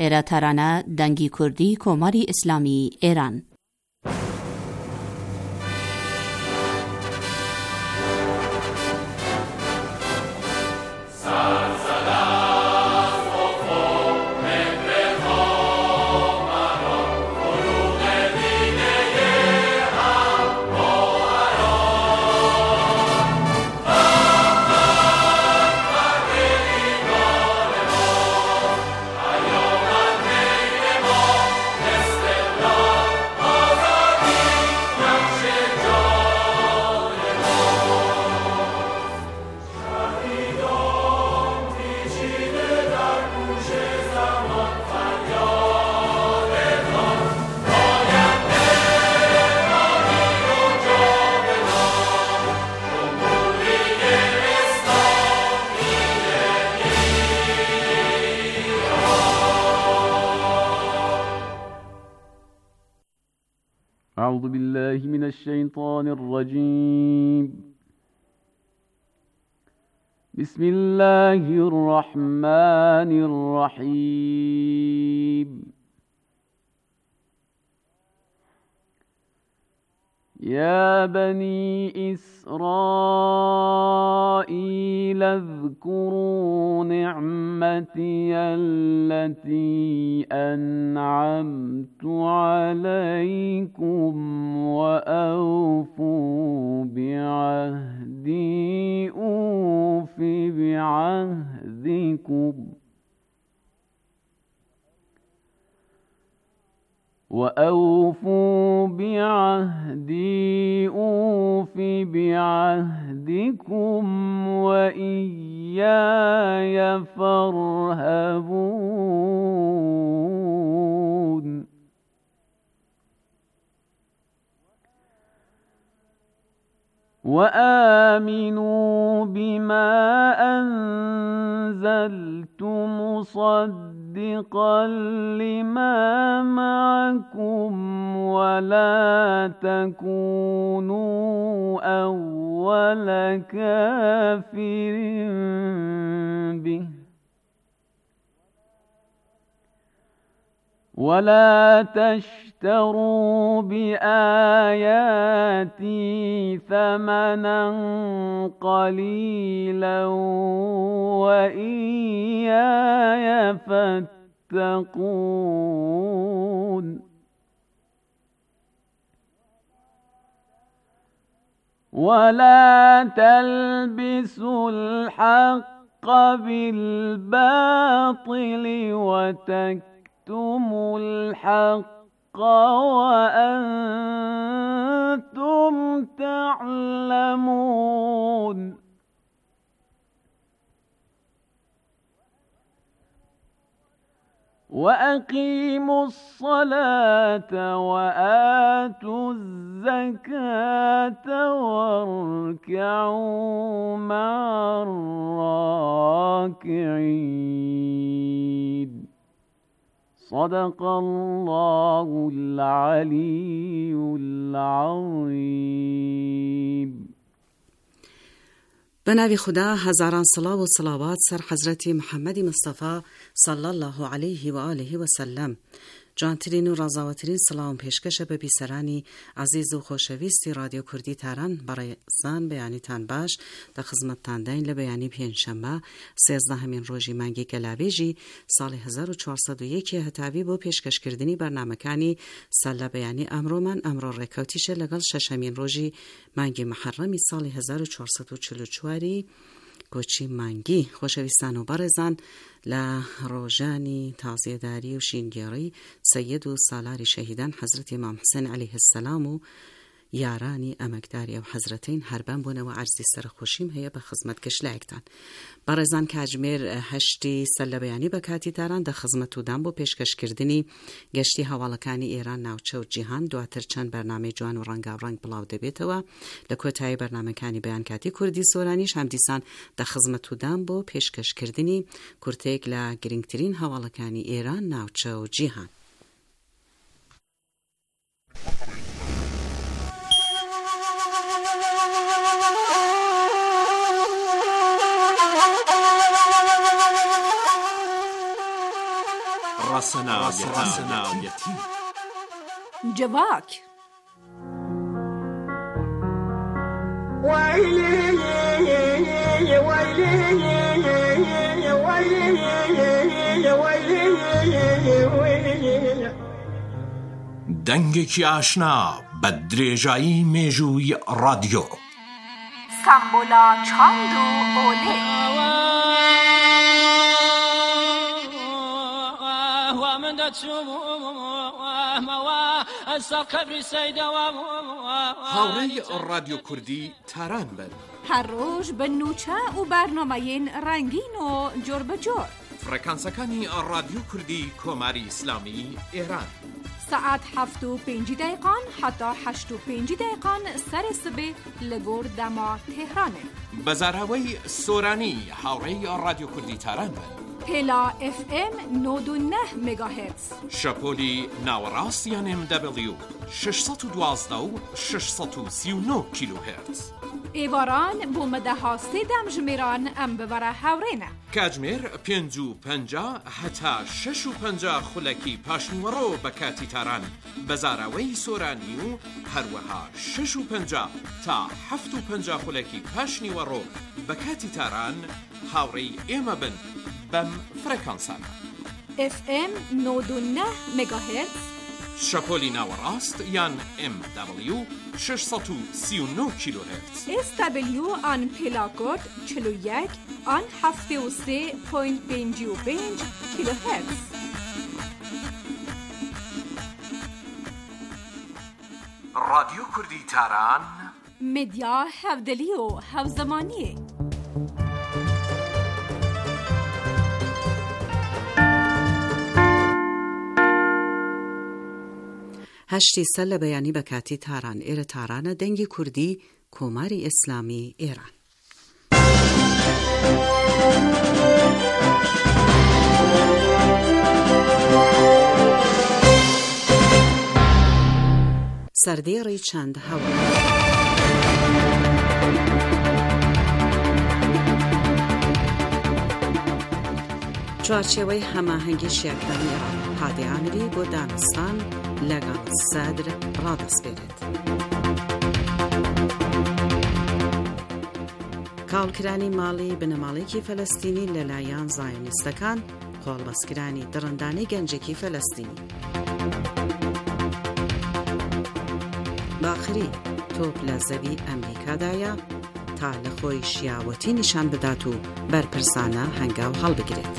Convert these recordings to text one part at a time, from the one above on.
ایرا ترانه دنگی کردی کماری اسلامی ایران. أعوذ بالله من الشيطان الرجيم. بسم الله الرحمن الرحيم. يا بني إسرائيل اذكروا نعمتي التي أنعمت عليكم وأوفوا بعهدي أوف بعهدكم وأوفوا بعهدي أوف بعهدكم وإياي فارهبون. وآمنوا بما أنزلت مصدقا لما معكم ولا تكونوا أول كافر به ولا تشتروا بآياتي ثمنا قليلا وإياي فاتقون. ولا تلبسوا الحق بالباطل وتكتموا الحق وأنتم تعلمون. وأقيموا الصلاة وآتوا الزكاة واركعوا مع الراكعين. صدق الله العلي العظيم. به نام خدا، هزاران صلاة و صلوات سر حضرت محمد مصطفی صلی الله علیه و آله و سلم. جانترین و رضاوترین سلام پیشکش به بیسرانی عزیز و خوشویستی رادیو کردی تهران برای زن بیانی تان باش در خدمت تان دین لبیانی پنجشنبه 13 روزی مانگی گلاویجی سال 1401 هتاوی با پیشکش کردنی برنامه‌کانی سال بیانی امرو من امرو رکوتیش لگل ششمین روزی مانگی محرمی سال 1444 گوچی مانگی خوشویستان و برزن لروجانی تازیداری و شینگیری سید و سالاری شهیدان حضرت امام حسین علیه السلام و یارانی امکداری و حضرتین هربن بونه و عرضی سرخوشیم هیا به خدمت کشلایکتان. برزن که اجمیر هشتی سلبیانی بکاتی تاران در خدمت و دم با پیشکش کردنی گشتی حوالکانی ایران ناوچه و جیهان دواتر چند برنامه جوان و رنگ بلاو دبیت و لکوتای برنامه کانی بیان کاتی کردی سورانیش هم دیسان در خدمت و دم با پیشکش کردنی کرتیک لگرینگترین حوالکانی ایران ناوچه و جیهان. ڕەسەناوەتی جواک دەنگێکی ئاشنا بە درێژایی مێژووی ڕادیۆ سامبولا چاند و ئۆلێ هاوڕێی ڕادیۆ کوردی تاران بن هەر ڕۆژ بە نوچە و بەرنامەیەن ڕەنگین و جۆر بەجۆر فرەکانسەکانی ڕادیۆ کوردی کۆماری ئیسلامی ئێران ساعت 7:05 حتا 8:05 سەر سبێ لە گۆر دەما تێهرانێ بەزاراوەی سۆرانی هاوڕێی ڕادیۆ کوردی تاران بن پێلا FM 99 مگاهرتز شەپۆلی ناوەڕاستیان MW 612 و 639 کیلوهرتز ئێواران بۆ مەدەها سێدەم ژمێران ئەم ببەرە هاوڕێنە کاتژمێر 5:50 هەتا 6:50 خولەکی پاشنیوەڕۆ بە کاتی تاران بەزاراوەی سۆرانی و هەروەها 6:50 تا 7:50 خولەکی پاشنیوەڕۆ بە کاتی تاران هاوڕێی ئێمە بن بەم فرەکانسانە FM 99 مگاهرتز شەپۆلی ناوەڕاست یان MW 639 کیلوهرتز SW آن پێلاکۆت 41 آن 73.55 کیلوهرتز ڕادیۆ کوردی تاران مدیا هەودەلی و هەوزەمانیە هەشتی سەر لە بەیانی بە کاتی تاران ئێرە تارانە دەنگی کوردی کۆماری ئیسلامی ئێران سەردێڕی چەند هەوڵ چوارچێوەی هەماهەنگی شیعەکانی ئێران هادی ئامری بۆ دانستان لەگەڵ سەدر ڕادەسپێرێت. کاڵکرانی ماڵی بنەماڵێکی فەلەستینی لەلایەن زایۆنیستەکان قۆڵبەستکرانی دڕندانەی گەنجێکی فەلەستینی. باخری تۆپ لە زەوی ئەمریکادایە تا لە خۆی شیاوەتی نیشان بدات و بەرپرسانە هەنگاو هەڵبگرێت.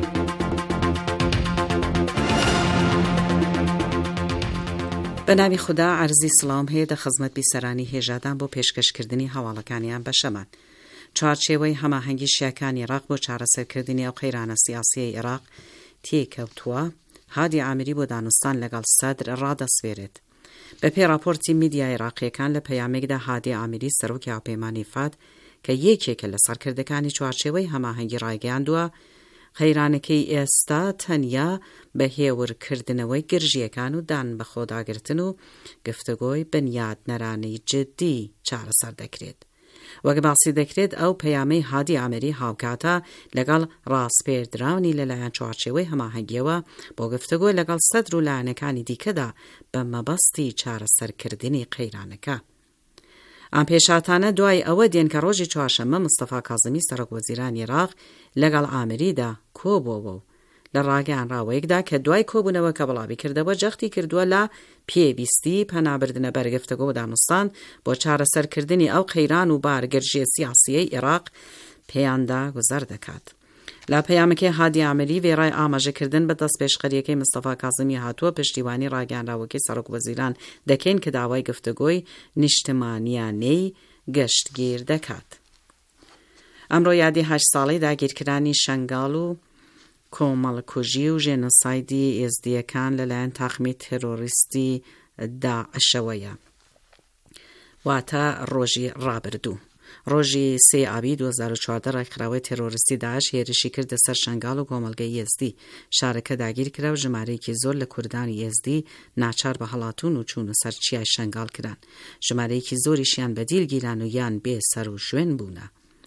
بە ناوی خوددا عەرزی سڵام هەیە دە خزمەت بیسەرانی هێژادان بۆ پێشکەشکردنی هەواڵەکانیان بە شەمان. چوارچێوەی هەماهەنگی شیعەکانی عێراق بۆ چارەسەرکردنی ئەو قەیرانە سیاسیەی عێراق تێکەوتووە هادی ئامری بۆ دانوستان لەگەڵ سەدر ڕادەسوێرێت. بە پێی راپۆرتی میدیای عێراقیەکان لە پەیامێکدا هادی ئامری سەرۆکی هاوپەیمانی فات کە یەکێکە لە سەرکردەکانی چوارچێوەی هەماهەنگی ڕایگەیاندووە قەیرانەکەی ئێستا تەنیا بە هێورکردنەوەی گرژیەکان و دان بە خۆداگرتن و گفتگۆی بنیادنەرانی جدی چارەسەر دەکرێت. وەک باسی دەکرێت ئەو پەیامەی هادی ئامری هاوکاتە لەگەڵ ڕاستپێردراونی لەلایەن چوارچێوەی هەماهەنگیەوە بۆ گفتگۆ لەگەڵ سەدر و لایەنەکانی دیکەدا بە مەبەستی چارەسەرکردنی قەیرانەکە. ئەم پێشاتانە دوای ئەوە دێن کە ڕۆژی چوارشەممە مستەفا کاظمی سەرۆکوەزیرانی عێراق لەگەڵ ئامریدا کۆبووەوە و لە ڕاگەیانراوەیەکدا کە دوای کۆبوونەوە کە بڵاوی کردەوە جەختی کردووە لە پێویستی پەنابردنە بەرگفتەگۆ و دانوستان بۆ چارەسەرکردنی ئەو قەیران و بارگەرژیە سیاسیەی عێراق پێیاندا گوزەر دەکات. لە پەیامەکەی هادی ئامری وێڕای ئاماژەکردن بە دەست پێشقەریەکەی مستەفا کاظمی هاتووە پشتیوانی ڕاگەیانراوەکەی سەرۆکوەزیران دەکەین کە داوای گفتگۆی نیشتمانیانەی گەشتگیر دەکات. ئەمڕۆ یادی 8 ساڵەی داگیرکرانی شەنگاڵ و کۆمەڵکوژی و ژێنۆسایدی ئێزدیەکان لەلایەن تاقمی تێرۆریستی داعشەوەیە. واتە ڕۆژی ڕابردوو. ڕۆژی 3 ئابی 2014 ڕێکخراوەی تێرۆریستی داعش هێرشی کردە سەر شەنگاڵ و کۆمەلگەی یەزدی. شارەکە داگیر کرا و ژمارەیەکی زۆر لە کوردانی یەزدی ناچار بە هەڵاتون و چوون و سەر چیای شەنگاڵ کران. ژمارەیەکی زۆریشیان بەدیل گیران و یان بێ سەر و شوێن بوونە.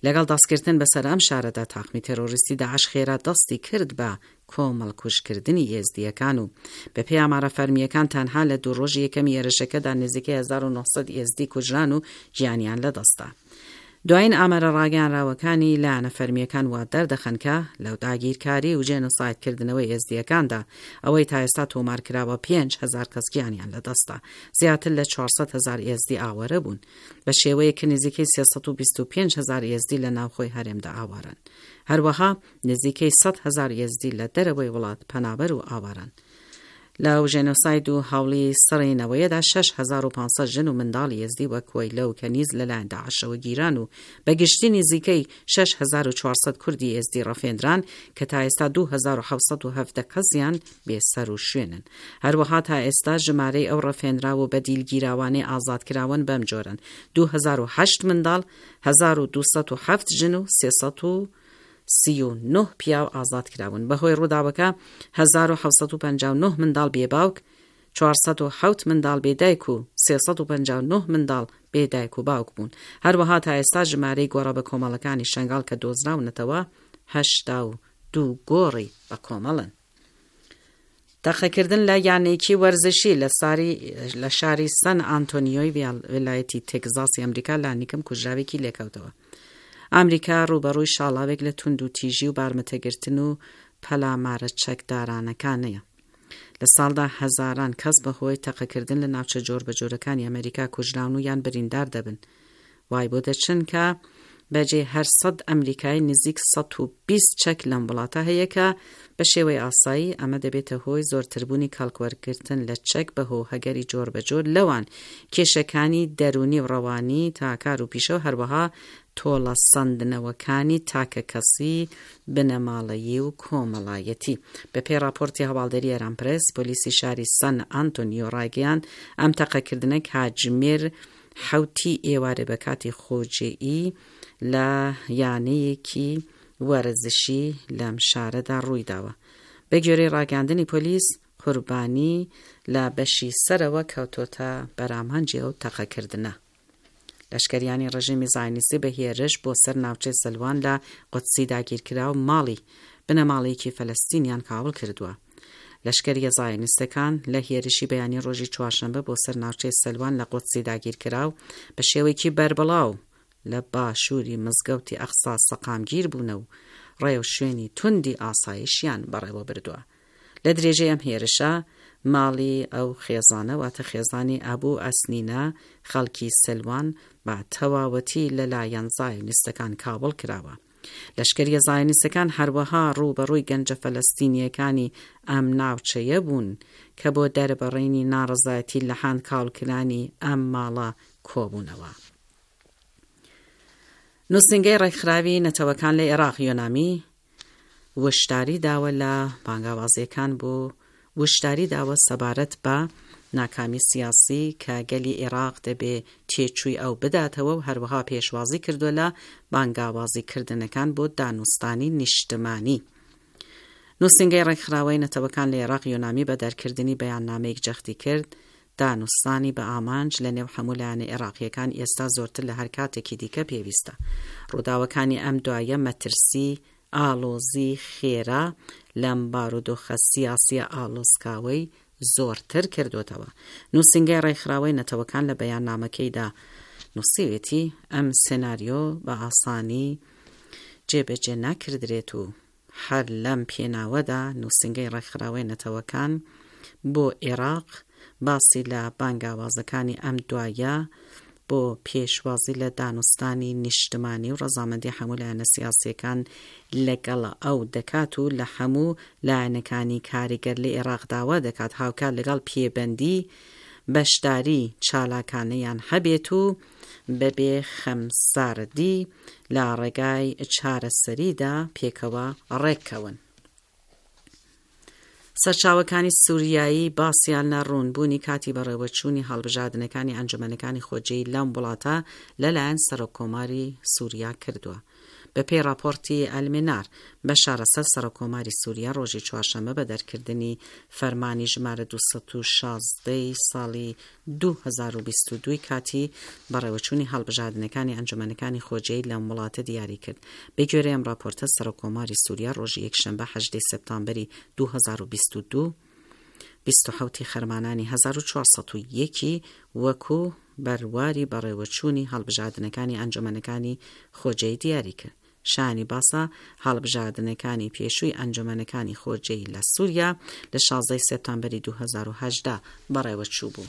لەگەڵ دەستکردن بەسەر ئەم شارەدا تاقمی تێرۆریستی داعش خێرا دەستی کرد بە کۆمەڵکوژکردنی ئێزدیەکان و بە پێی ئامارە فەرمیەکان تەنها لە 2 ڕۆژی یەکەمی هێرشەکەدا نزیکەی 1900 ئێزدی کوژران و گیانیان لەدەستا. دوایین ئامارە ڕاگەیاندراوەکانی لایەنە فەرمیەکان وا دەردەخەن کە لەو داگیرکاری و جێنۆسایدکردنەوەی ئێزدیەکاندا ئەوەی تا ئێستا تۆمارکراوە 5,000 کەس گیانیان لەدەستا، زیاتر لە 400,000 ئێزدی ئاوارە بوون، بە شێوەیەکە نزیکەی 325,000 ئێزدی لە ناوخۆی هەرێمدا ئاوارن. هەروەها نزیکەی 100,000 ئێزدی لە دەرەوەی وڵات پەنابەر و ئاوارن. لەو ژێنۆساید و هەوڵی سڕینەوەیەدا 6,500 ژن و منداڵی ئێزدی وەک کۆیلە و کەنیز لەلایەن داعشەوە گیران و بەگشتی نزیکەی 6,400 کوردی ئێزدی ڕەفێنران کە تا ئێستا 2,770 کەسیان بێسەر و شوێنن. هەروەها تا ئێستا ژمارەی ئەو ڕەفێنراوە بە دیلگیراوانەی ئازادکراون بەم جۆرن: 2,008 منداڵ، 1,207 ژن و 339 پیاو ئازاد کراون. بەهۆی ڕووداوەکە 1,759 منداڵ بێباوک، 407 منداڵ بێدایک و 359 منداڵ بێدایک و باوک بوون. هەروەها تا ئێستا ژمارەی گۆڕە بە کۆمەڵەکانی شنگال کە دۆزراونەتەوە 82 گۆڕی بە کۆمەڵن. تەقەکردن لە یانێکی وەرزشی لە شاری سەن ئانتۆنیۆی ویلایەتی تێکزاسی ئەمریکا لانیکەم کوژراوێکی لێکەوتەوە. ئەمریکا ڕوبەڕووی شاڵاوێک لە تونند و تیژی و بارمەتەگرتن و پەلامارە چەکدارانەکانەیە. لە ساڵدا هەزاران کەس بەهۆی تەقەکردن لە ناوچە جۆربەجۆرەکانی ئەمریکا کوژراون و یان بریندار دەبن. وای بۆ دەچن کە بەجێ هەر 100 ئەمریکای نزیک 120 چەک لەم وڵاتە هەیە کە بە شێوەی ئاسایی ئەمە دەبێتە هۆی زۆرتربوونی کاڵکوەرگرتن لە چەک بەهۆ هەگەری جۆربەجۆر لەوان کێشەکانی دەرونی و ڕەوانی تاکار و پیشە و هەروەها تۆڵە سەندنەوەکانی تاکە کەسی بنەماڵەیی و کۆمەڵایەتی. بە پێی راپۆرتی هەواڵدەری ئێران پرێس، پۆلیسی شاری سەن ئانتۆنیۆ ڕایگەیاند ئەم تەقەکردنە کاتژمێر 7 ئێوارە بە کاتی خۆجێئی لە یانەیەکی وەرزشی لەم شارەدا ڕوویداوە. بە گوێرەی ڕاگەاندنی پۆلیس، قوربانی لە بەشی سەرەوە کەوتۆتە بەرامهەنجی ئەو تەقەکردنە. لەشکریانی ڕژیمی زاینیستی بە هێرش بۆ سەر ناوچەی سلوان لە قودسی داگیرکرا و ماڵی بنەماڵەیەکی فەلەستینیان کاول کردووە. لەشکریە زاینیستەکان لە هێرشی بەیانی ڕۆژی چوارشەمبە بۆ سەر ناوچەی سلوان لە قودسی داگیرکرا و بە شێوەیەکی بەربڵاو لە باشووری مزگەوتی ئەقسا سەقامگیر بوونە و ڕێو شوێنی توندی ئاسایشیان بەڕێوە بردووە. لە درێژەی ئەم هێرشە ماڵی ئەو خێزانە واتە خێزانی ئەبوو ئەسنینە خەڵکی سلوان بە تەواوەتی لەلایەن زاینیستەکان کابڵ کراوە. لەشکریە زاینیستەکان هەروەها ڕوبەڕووی گەنجە فەلەستینیەکانی ئەم ناوچەیە بوون کە بۆ دەربڕینی ناڕەزایەتی لە هاند کاولکرانی ئەم ماڵە کۆبوونەوە. نووسنگەی ڕێکخراوی نەتەوەکان لە عێراق یۆنامی وشداری داوە لە بانگاوازیەکان بۆ وشداری داوە سەبارەت بە ناکامی سیاسی کە گەلی عێراق دەبێ تێچووی ئەو بداتەوە و هەروەها پێشوازی کردووە لە بانگاوازیکردنەکان بۆ دانوستانی نیشتمانی. نووسنگەی ڕێکخراوەی نەتەوەکان لە عێراق یۆنامی بە دەرکردنی بەیاننامەیەک جەختی کرد دانوستانی بە ئامانج لە نێو هەموو لایەنە عێراقیەکان ئێستا زۆرتر لە هەر کاتێکی دیکە پێویستە. ڕووداوەکانی ئەم دوایە مەترسی ئالۆزی خێرا لەم بارودۆخە سیاسیە ئالۆزکاوەی زۆرتر کردوتەوە. نووسنگەی ڕێکخراوەی نەتەوەکان لە بەیاننامەکەیدا نووسیوێتی ئەم سێناریۆ بە ئاسانی جێبەجێ ناکردرێت و هەر لەم پێناوەدا نووسنگەی ڕێکخراوەی نەتەوەکان بۆ عێراق باسی لە بانگاوازەکانی ئەم دوایە بۆ پێشوازی لە دانوستانی نیشتمانی و ڕەزامەندی هەموو لایەنە سیاسیەکان لەگەڵ ئەو دەکات و لە هەموو لایەنەکانی کاریگەر لە عێراق داوا دەکات هاوکات لەگەڵ پێبەندی بەشداری چالاکانەیان هەبێت و بەبێ خەمساردی لە ڕێگای چارەسەریدا پێکەوە ڕێککەون. سەرچاوەکانی سووریایی باسییان لە ڕوونبوونی کاتی بەڕێوەچوونی هەڵبژاردنەکانی ئەنجومەنەکانی خۆجێی لەم وڵاتە لەلایەن سەرۆککۆماری سووریا کردووە. بەپێی راپۆرتی ئەلمێنار بە شارەسەر سەرۆکۆماری سووریا ڕۆژی چوارشەممە بە دەرکردنی فەرمانی ژمارە 216 ساڵی 2022 کاتی بەڕێوەچوونی هەڵبژاردنەکانی ئەنجومەنەکانی خۆجێی لەم وڵاتە دیاری کرد. بەگوێرە ئەم راپۆرتە سەرۆکۆماری سووریا ڕۆژی یەکشەممە 8 سپتامبەری 2022 27 خەرمانانی 1401 وەکو بەرواری بەڕێوەچوونی هەڵبژاردنەکانی ئەنجومەنەکانی خۆجێی دیاری کرد. شانی باسە هەڵبژاردنەکانی پێشووی ئەنجومەنەکانی خۆجێی لە سووریا لە 16 سپتامبەری 2018 بەڕێوەچوو بوو.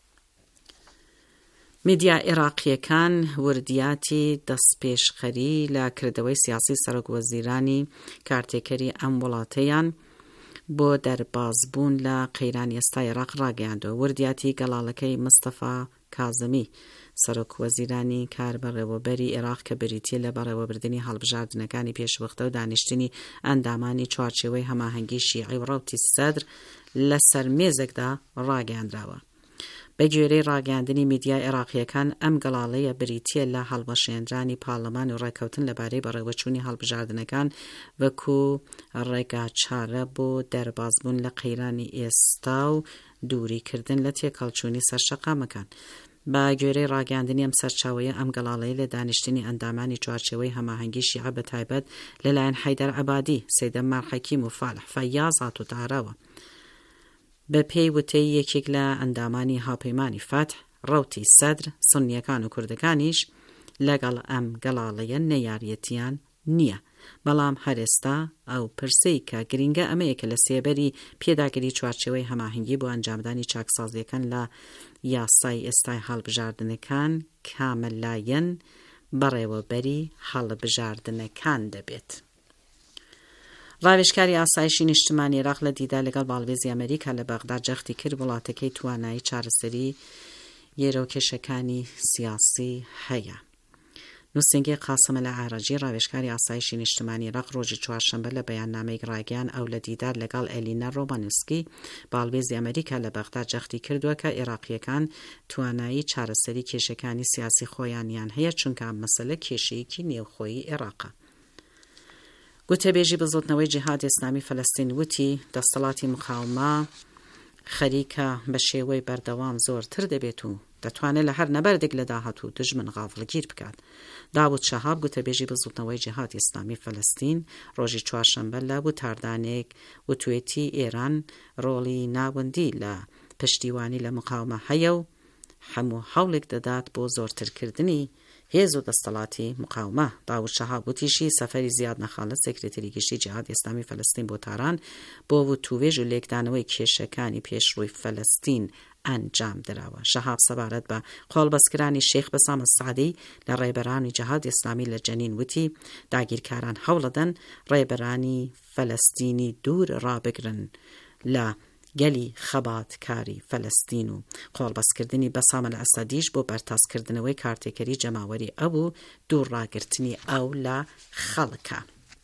میدیا عێراقیەکان وردیاتی دەستپێشخەری لە کردەوەی سیاسی سەرۆکوەزیرانی کارتێکەری ئەم وڵاتەیان بۆ دەربازبوون لە قەیرانی ئێستای عێراق ڕاگەیاندەوە. وردیاتی گەڵاڵەکەی مستەفا کازمی سەرۆکوەزیرانی کاربەڕێوەبەری عێراق کە بریتیە لە بەڕێوەبردننی هەڵبژاردنەکانی پێشوەختە و دانیشتنی ئەندامانی چوارچێوەی هەماهەنگی شیعی و ڕەوتی سەدر لەسەر مێزێکدا ڕاگەیاندراوە. بە گوێرەی ڕاگەاندنی میدیای عێراقیەکان ئەم گەڵاڵەیە بریتیە لە هەڵبەشێنرانی پاڵەمان و ڕێکەوتن لەبارەی بەڕێوەچوونی هەڵبژاردنەکان وەکو ڕێگا چارە بۆ دەربازبوون لە قەیرانی ئێستا و دووریکردن لە تێکەڵچوونی سەرشەقامەکان. با گوێرەی ڕاگەاندنی ئەم سەرچاوەیە ئەم گەڵاڵەیە لە دانیشتنی ئەندامانی چوارچێوەی هەماهەنگی شیعە بە تایبەت لەلایەن حەیدەر عەبادی، سەیدە مەرحەکیم و فالح فەیاز هاتوتارەوە. بە پێی وتەی یەکێک لە ئەندامانی هاوپەیمانی فتح، ڕەوتی سەدر، سونیەکان و کوردەکانیش لەگەڵ ئەم گەڵاڵەیە نەیاریەتیان نییە. بەڵام هەرێستا ئەو پرسەی کە گرینگە ئەمەیە کە لە سێبەری پێداگیری چوارچێوەی هەماهەنگی بۆ ئەنجامدانی چاکسازیەکان لە یاسای ئێستای هەڵبژاردنەکان کامەلایەن بەڕێوەبەری هەڵبژاردنەکان دەبێت. ڕاوێژکاری ئاسایشی نیشتمانی عێراق لە دیدا لەگەڵ باڵێزی ئەمریکا لە بەغدا جەختی کرد وڵاتەکەی توانایی چارەسەری یێرەوکێشەکانی سیاسی هەیە. نووسنگی قاسمە لە ئاراجی ڕاوێژکاری ئاسایشی نیشتمانی عێراق ڕۆژی چوارشەممە لە بەیاننامەی ڕاگەیان ئەو لە دیدار لەگەڵ ئەلینا ڕۆمانوسکی باڵێزی ئەمریکا لە بەغدا جەختی کردووە کە عێراقیەکان توانایی چارەسەری کێشەکانی سیاسی خۆیانیان هەیە چونکە ئەم مەسەلە کێشەیەکی نێوخۆیی عێراقە. گوتەبێژی بزوتنەوەی جیهادی ئیسلامی فەلەستین وتی دەسەڵاتی مقاومە خەریکە بە شێوەی بەردەوام زۆرتر دەبێت و دەتوانێت لە هەر نەبەردێک لە داهاتوو دژمن غافڵگیر بکات. داوود شەهاب گوتەبێژی بزوتنەوەی جیهادی ئیسلامی فەلەستین ڕۆژی چوارشەممە لە وتاردانێک وتوێتی ئێران ڕۆڵی ناوەندی لە پشتیوانی لە مقاومە هەیە و هەموو هەوڵێک دەدات بۆ زۆرترکردنی هێز و دەستەڵاتی مقاومە. داوود شەهاب وتیشی سەفەری زیاد نەخالەت سێکرێتەری گشتی جیهادی ئیسلامی فەلەستین بۆ تاران بۆ وتوێژ و لێکدانەوەی کێشەکانی پێشڕووی فەلەستین ئەنجام دراوە. شەهاب سەبارەت بە قۆڵبەستکرانی شێخ بەسام سعدی لە ڕێبەرانی جیهادی ئیسلامی لە جەنین وتی داگیرکاران هەوڵەدەن ڕێبەرانی فەلەستینی دوور ڕابگرن لە گەلی خەباتکاری فەلەستین و قۆڵبەستکردنی بەسامە لە ئەسەدیش بۆ بەرتاسکردنەوەی کارتێکەری جەماوەری ئەو دوورڕاگرتنی ئەو لە خەڵکە.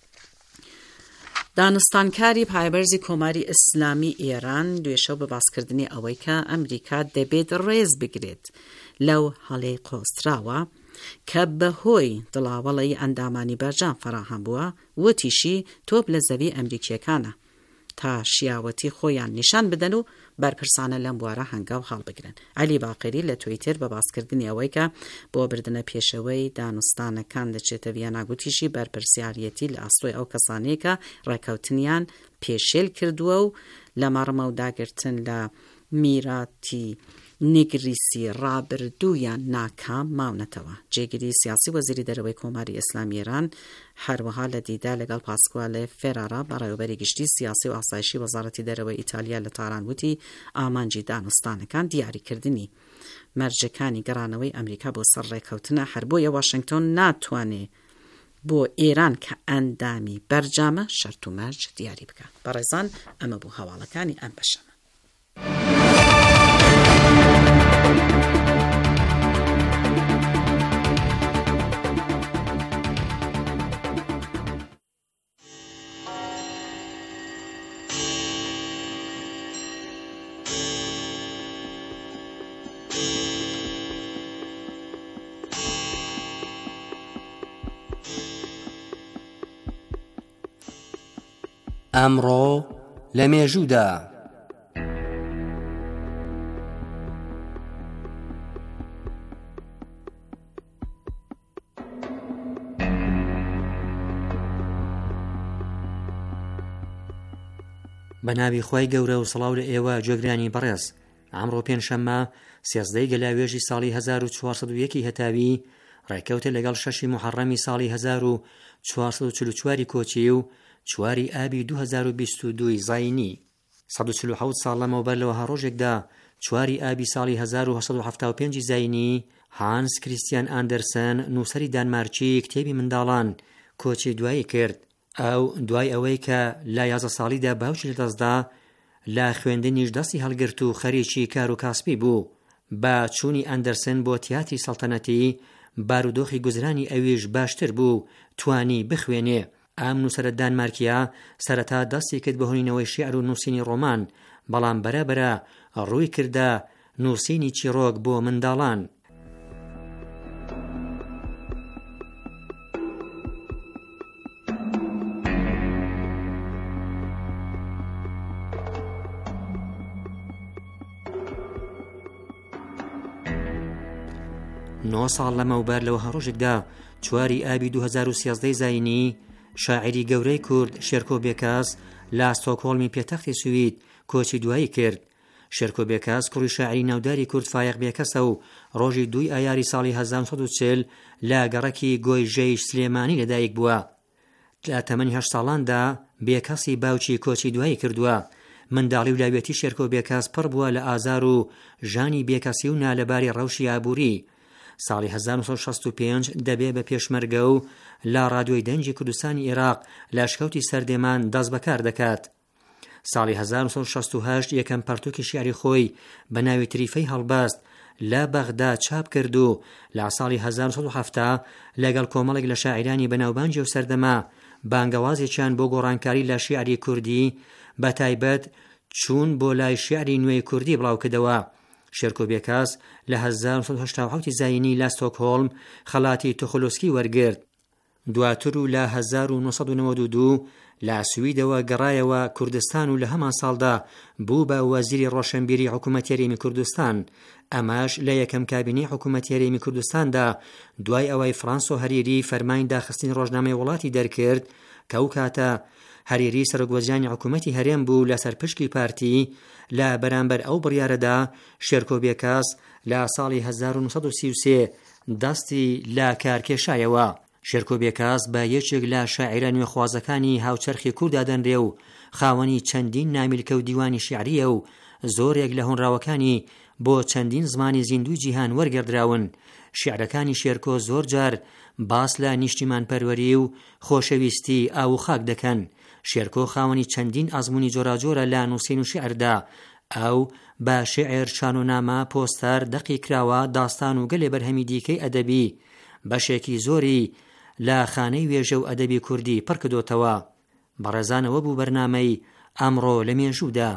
دانوستانکاری پایبەرزی کۆماری ئیسلامی ئێران دوێشەو بە باسکردنی ئەوەی کە ئەمریکا دەبێت ڕێز بگرێت لەو هەڵەی قۆستراوە کە بەهۆی دڵاوەڵی ئەندامانی بەرجام فەراهەم بووە، وتیشی تۆپ لە زەوی ئەمریکیەکانە تا شیاوەتی خۆیان نیشان بدەن و بەرپرسانە لەم بوارە هەنگاو هەڵبگرن. عەلی باقری لە تویتر بە باسکردنی ئەوەی کە بۆ بردنە پێشەوەی دانوستانەکان دەچێتە ڤیەنا گوتیشی بەرپرسیارەتی لە ئاستۆی ئەو کەسانەیە کە ڕێکەوتنیان پێشێل کردووە و لە مەڕمە و داگرتن لە میراتی نیگریسی ڕابردوویان ناکام ماونەتەوە. جێگیری سیاسی وەزیری دەرەوەی کۆماری ئیسلامی ئێران هەروەها لە دیدا لەگەڵ پاسکوالێ فێرارا بەڕێوەبەری گشتی سیاسی و ئاسایشی وەزارەتی دەرەوەی ئیتالیا لە تاران وتی ئامانجی دانوستانەکان دیاریکردنی مەرجەکانی گەڕانەوەی ئەمریکا بۆ سەر ڕێکەوتنە هەر بۆیە واشنگتۆن ناتوانێت بۆ ئێران کە ئەندامی بەرجامە شەرت و مەرج دیاری بکات. بەڕێزان ئەمە بوو هەواڵەکانی ئەم بەشەمە. ئەمڕۆ لە مێژوودا. بە ناوی خۆی گەورە و سڵاو لە ئێوە گوێگرانی بەڕێز. ئەمڕۆ پێنجشەممە 13 گەلاوێژی ساڵی 1401 هەتاوی ڕێکەوتە لەگەڵ 6 محەڕەمی ساڵی 1444 کۆچی و 4 ئابی 2022 زاینی. 147 ساڵ لەمەوبەر لەوەها ڕۆژێکدا 4 ئابی ساڵی 1975 زاینی هانس کریستیان ئاندەرسن نووسەری دانمارکی کتێبی منداڵان کۆچی دوایی کرد. ئەو دوای ئەوەی کە لە 11 ساڵیدا باوکی لەدەستدا لە خوێندنیش دەستی هەڵگرت و خەریکی کار و کاسبی بوو. بە چوونی ئەندەرسن بۆ تیاتری سەڵتەنەتی بارودۆخی گوزرانی ئەویش باشتر بوو توانی بخوێنێ. ئەم نووسەرە دانمارکیە سەرەتا دەستی کرد بە هۆنینەوەی شیعر و نووسینی ڕۆمان، بەڵام بەرەبەرە ڕووی کردە نووسینی چیرۆک بۆ منداڵان. نۆ ساڵ لەمەوبەر لەوە هەڕۆژێکدا 4 ئابی 2013 زاینی شاعری گەورەی کورد شێرکۆ بێکاس لە ستۆکهۆڵمی پێتەختی سوید کۆچی دوایی کرد. شێرکۆ بێکاس کوڕی شاعری ناوداری کورد فایق بێکەسە و ڕۆژی 2 ئایاری ساڵی 1940 لە گەڕەکی گۆی ژەیش سلێمانی لەدایک بووە. لە تەمەنی 8 ساڵاندا بێکەسی باوکی کۆچی دوایی کردووە. منداڵی و لاوێتی شێرکۆ بێکاس پڕ بووە لە ئازار و ژانی بێکەسی و نالەباری ڕەوشی ئابووری. ساڵی 1965 دەبێ بە پێشمەرگە و لە ڕادیۆی دەنجی کوردستانی عێراق لە شکەوتی سەردێمان دەست بەکار دەکات. ساڵی 1968 یەکەم پەرتووکی شیعری خۆی بە ناوی تریفەی هەڵباست لە بەغدا چاپ کرد و لە ساڵی 1970 لەگەڵ کۆمەڵێک لە شاعیرانی بەناوبانجی و سەردەما بانگەوازێکیان بۆ گۆڕانکاری لە شیعری کوردی بە تایبەت چوون بۆ لای شیعری نوێی کوردی بڵاوکردەوە. شێرکۆ بێکاس لە 1970 زاینی لە ستۆکهۆڵم خەڵاتی توخلۆسکی وەرگرت. دواتر و لە 1992 لە سویدەوە گەڕایەوە کوردستان و لە هەمان ساڵدا بوو بە وەزیری ڕۆشنبیری حکوومەتی هەرێمی کوردستان. ئەماش لە یەکەم کابینەی حکوومەتی هەرێمی کوردستاندا دوای ئەوەی فرانسۆ هەریری فەرمانی داخستنی ڕۆژنامەی وڵاتی دەرکرد کە ئەو کاتە هەریری سەرۆکوەزیانی حکوومەتی هەرێم بوو لەسەر پشکی پارتی. لە بەرامبەر ئەو بڕیارەدا شێرکۆ بێکاس لە ساڵی 1933 دەستی لە کارکێشایەوە. شێرکۆ بێکاس بە یەکێک لە شاعیرە نوێخوازەکانی هاوچەرخی کووردا دەنرێ و خاوەنی چەندین نامیلکە و دیوانی شیعریە و زۆرێک لە هۆنراوەکانی بۆ چەندین زمانی زیندوی جیهان وەرگێڕدراون. شیعرەکانی شێرکۆ زۆر جار باس لە نیشتیمانپەروەری و خۆشەویستی ئاو و خاک دەکەن. شێرکۆ خاوەنی چەندین ئەزموونی جۆراجۆرە لە نووسین و شیعردا. ئەو بە شێعر، شانۆنامە، پۆستەر، دەقی کراوە، داستان و گەلێ بەرهەمی دیکەی ئەدەبی بەشێکی زۆری لە خانەی وێژە و ئەدەبی کوردی پڕ کردوتەوە. بەڕێزانەوە بوو بەرنامەی ئەمڕۆ لە مێژوودا.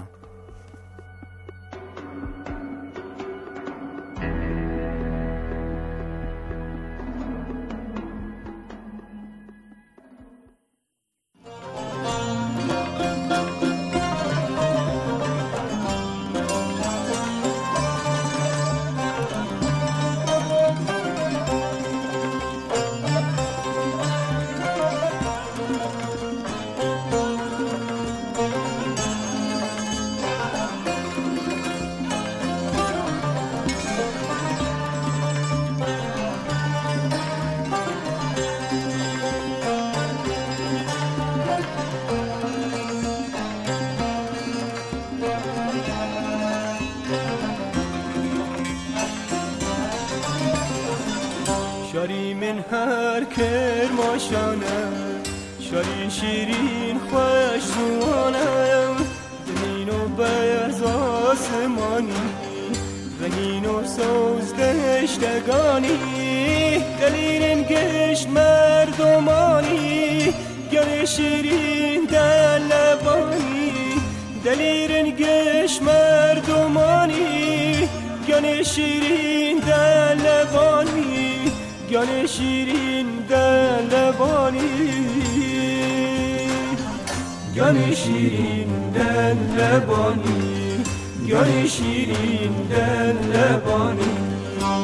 شاری من هر کرماشانه شاری شیرین خوش زوانه دمین و بیرز آسمانی رنگین و سوز دشتگانی دلیرین گشت مردمانی گل شیرین دل لبانی دلیرین گشت مردمانی گل شیرین دل لبانی گل شیرین دل لبانی گل شیرین دل لبانی گل شیرین دل لبانی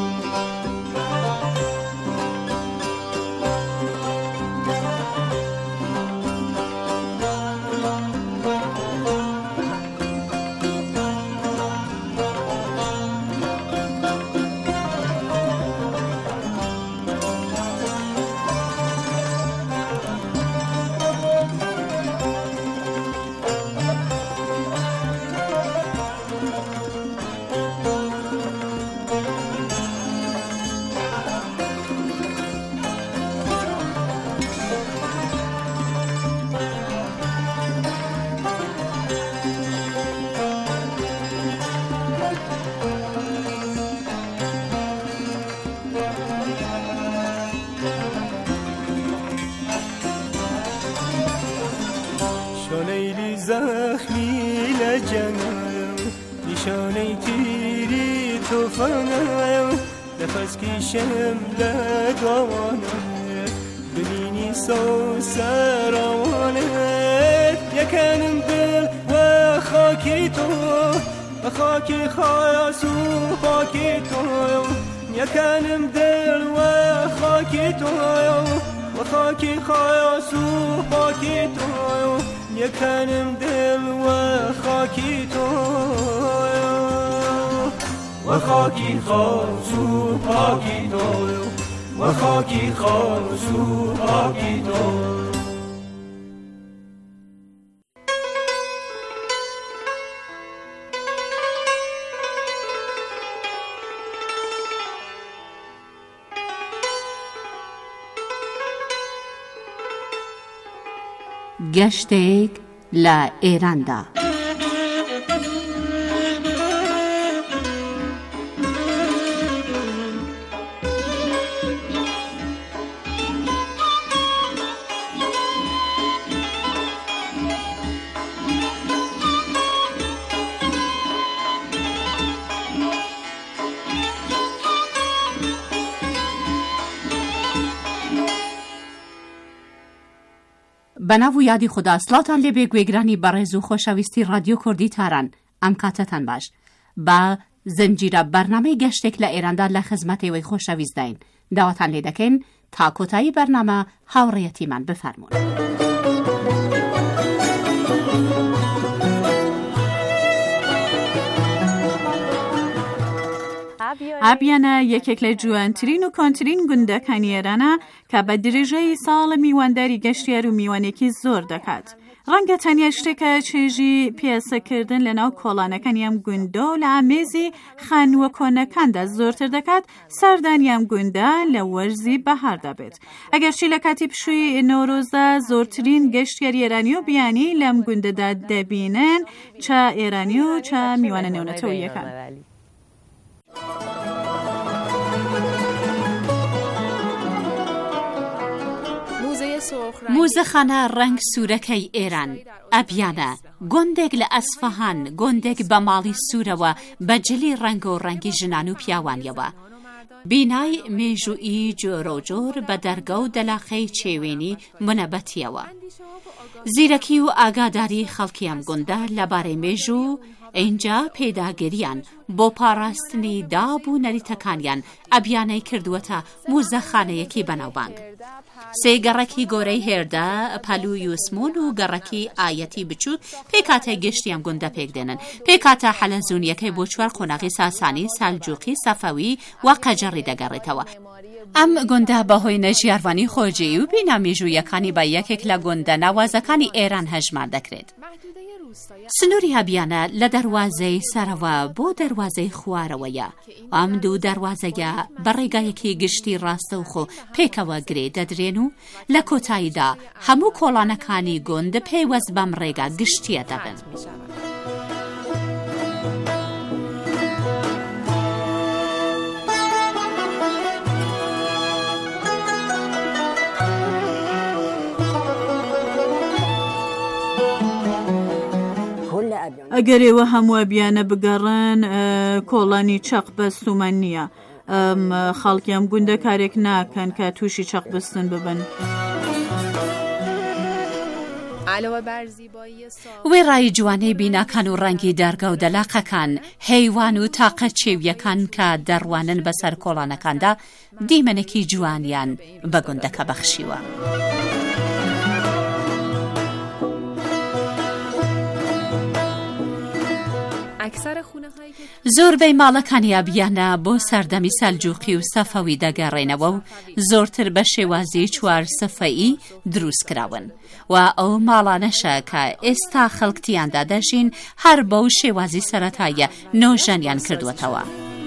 شانیلی زخمی لجنم نشانه تیری توفانم نفس کشم لگوانم ببینی سو سروانت یکنم دل و خاکی تو و خاکی خاص و پاکی تو یکنم دل و خاکی تو و خاکی خاص و پاکی تو یکنم دل و خاکی تو و خاکی خاص و پاکی تو و خاکی خاص و پاکی تو گەشتێک لە ئێراندا. بەناو و یادی خدا سڵاوتان لێبێ گوێگرانی بەڕێز و خۆشەویستی رادیۆ کوردی تاران ئەم کاتەتان باش بە زنجیرە بەرنامەی گەشتێک لە ئێراندا لە خزمەتەوەی خۆشەویست داین داواتان لێ دەکەین تا کۆتایی بەرنامە هاوڕێیەتیمان بفەرمونون. ئابیانە یەکێک لە جوانترین و کۆنترین گوندەکانی ئێرانە کە بە درێژەی ساڵ میوانداری گەشتیار و میوانێکی زۆر دەکات. ڕەنگە تەنیا شتێکە چێژی پیاسەکردن لە ناو کۆڵانەکانی ئەم گوندە و لە ئامێزی خانووە کۆنەکاندا زۆرتر دەکات سەردانی ئەم گوندە لە وەرزی بەهاردا بێت. ئەگەرچی لە کاتی پشووی نۆرۆزدا زۆرترین گەشتیاری ئێرانی و بیانی لەم گوندەدا دەبینن چا ئێرانی و چا میوانە نێونەتەوەییەکان. موزەخانە ڕەنگ سوورەکەی ئێران ئەبیانە گۆندێک لە ئەسفەهان گۆندێک بە ماڵی سوورەوە بە جلی ڕەنگ و ڕەنگی ژنان و پیاوانیەوە بینای مێژوئی جۆرە و جۆر بە دەرگە و دەلاخەی چێوێنی منەبەتیەوە زیرەکی و ئاگاداری خەڵکی ئەم گوندە لەبارەی مێژوو اینجا پێداگریان بۆ پاراستنی داب و نەریتەکانیان ئەبیانەی کردووەتە موزەخانەیەکی بەناوبانگ. سێ گەڕەکی گۆرەی هێردا پەلو یوسمون و گەڕەکی ئایەتی بچووک پێکاتەی گەشتی ئەم گوندە پێکدێنن پێکاتە حەلەزوونیەکەی بۆ چوار قۆناغی ساسانی سەلجوقی سەفەوی و قەجەڕی دەگەڕێتەوە. ئەم گوندە بەهۆی نەژیاروانی خۆجێی و بینامیژوویەکانی بە یەکێک لە گوندە ناوازەکانی ئێران هەژمار دەکرێت. سنووری هەبیانە لە دەروازەی سەرەوە بۆ دەروازەی خوارەوەیە. ئەم دوو دەروازەیە بە ڕێگایەکی گشتی ڕاستە و خۆ پێکەوە گرێ دەدرێن و لە کۆتاییدا هەموو کۆڵانەکانی گوند پێوەست بەم ڕێگا گشتیە دەبن. ئەگەر ئێوە هەموو بیانە بگەڕن کۆڵانی چەق بەستومان نییە. خەڵکی ئەم گوندە کارێک ناکەن کە تووشی چەق بستن ببن. علاوه بر زیبایی وی ڕای جوانەی بیناکان و ڕەنگی دەرگە و دەلاقەکان هەیوان و تاقەت چێویەکان کە دەڕوانن بەسەر کۆڵانەکاندا دیمەنێکی جوانیان بە گوندەکە بەخشیوە. زۆربەی ماڵەکانی ئابیانە بۆ سەردەمی سەلجوقی و سەفەوی دەگەڕێنەوە و زۆرتر بە شێوازی 4 سەفەیی دروست کراون و ئەو ماڵانەشە کە ئێستا خەڵکتیاندا دەژین هەر بەو شێوازی سەرەتایە نۆژەنیان کردووەتەوە.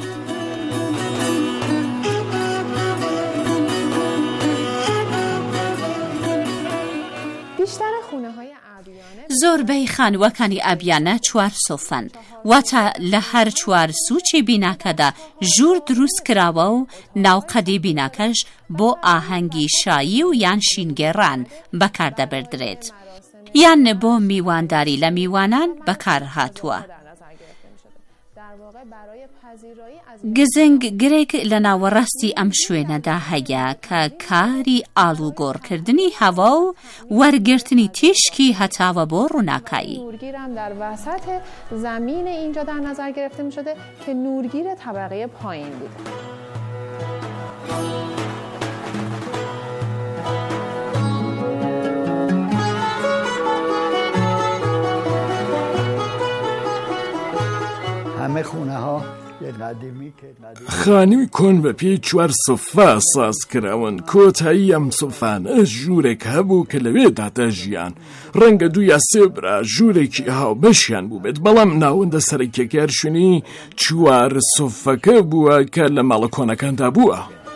زۆربەی خانووەکانی ئابیانە 4 سۆفەن، واتە لە هەر 4 سووچی بیناکەدا ژوور دروست کراوە و ناوقەدی بیناکەش بۆ ئاهەنگی شایی و یان شینگێڕان بەکاردەبردرێت یان بۆ میوانداری لە میوانان بەکار هاتووە. گزنگ گرێک لە ناوەڕاستی ئەم شوێنەدا هەیە کە کاری ئاڵوگۆڕکردنی هەوا و وەرگرتنی تیشکی هەتاوە بۆ ڕووناکایی. نورگیر هم در وسط زمین اینجا در نظر گرفته می شده که نورگیر طبقه پایین بوده. همه خونه ها خانووی کۆن بە پێی 4 سۆفا ساز کراون. کۆتایی ئەم سۆفانە ژوورێک هەبوو کە لەوێدا دەژیان. ڕەنگە 2 یا 3 برا ژوورێکی هاوبەشیان بوو بێت، بەڵام ناوەندە سەرەکیەکە شوێنی 4 سۆفەکە بووە کە لە ماڵە کۆنەکاندا بووە.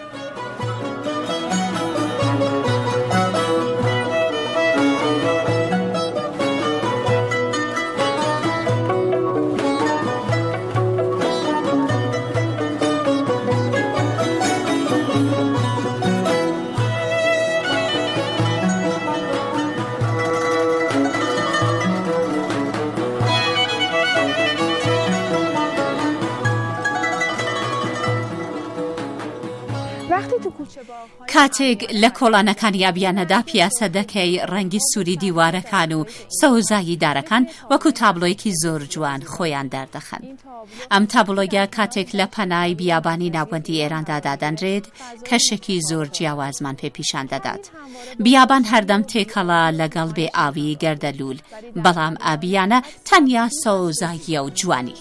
کاتێک لە کۆڵانەکانی ئابیانەدا پیاسە دەکەی ڕەنگی سووری دیوارەکان و سەوزایی دارەکان وەکو تابلۆیەکی زۆر جوان خۆیان دەردەخەن. ئەم تابلۆیە کاتێک لە پەنای بیابانی ناوەندی ئێراندا دادەنرێت کەشێکی زۆر جیاوازمان پێ پیشان دەدات. بیابان هەردەم تێکەڵا لەگەڵ بێ ئاوی گەردەلوول، بەڵام ئابیانە تەنیا سەوزاییە و جوانی.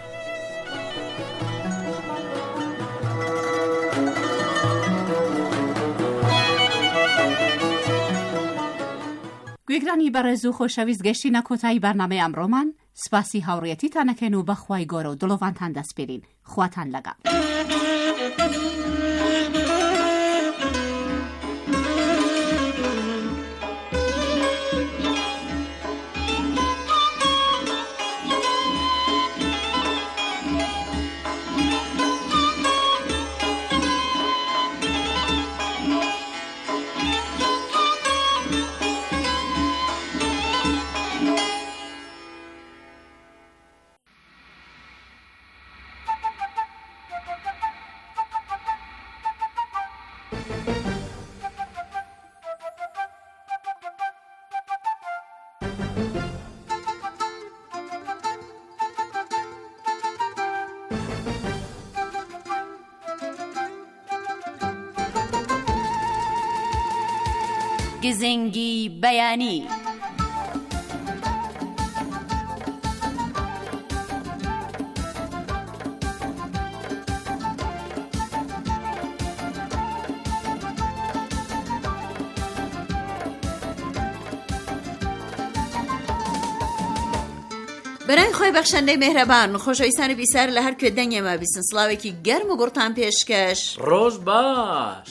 گوێگرانی بەڕێز و خۆشەویست گەشتینە کۆتایی بەرنامەی ئەمڕۆمان. سپاسی هاوڕێتیتانەکەن و بەخوای گۆرە و دڵۆڤانتان دەسپێرین. خواتان لەگەڵ. گزنگی بەیانی. بەرای خۆی بەخشەندەی مێهرەبان خۆشەویستانی بیسار لە هەر کوێ دەنگێمە بیستن سڵاوێکی گەرم و گوڕتان پێشکەش. ڕۆژ باش.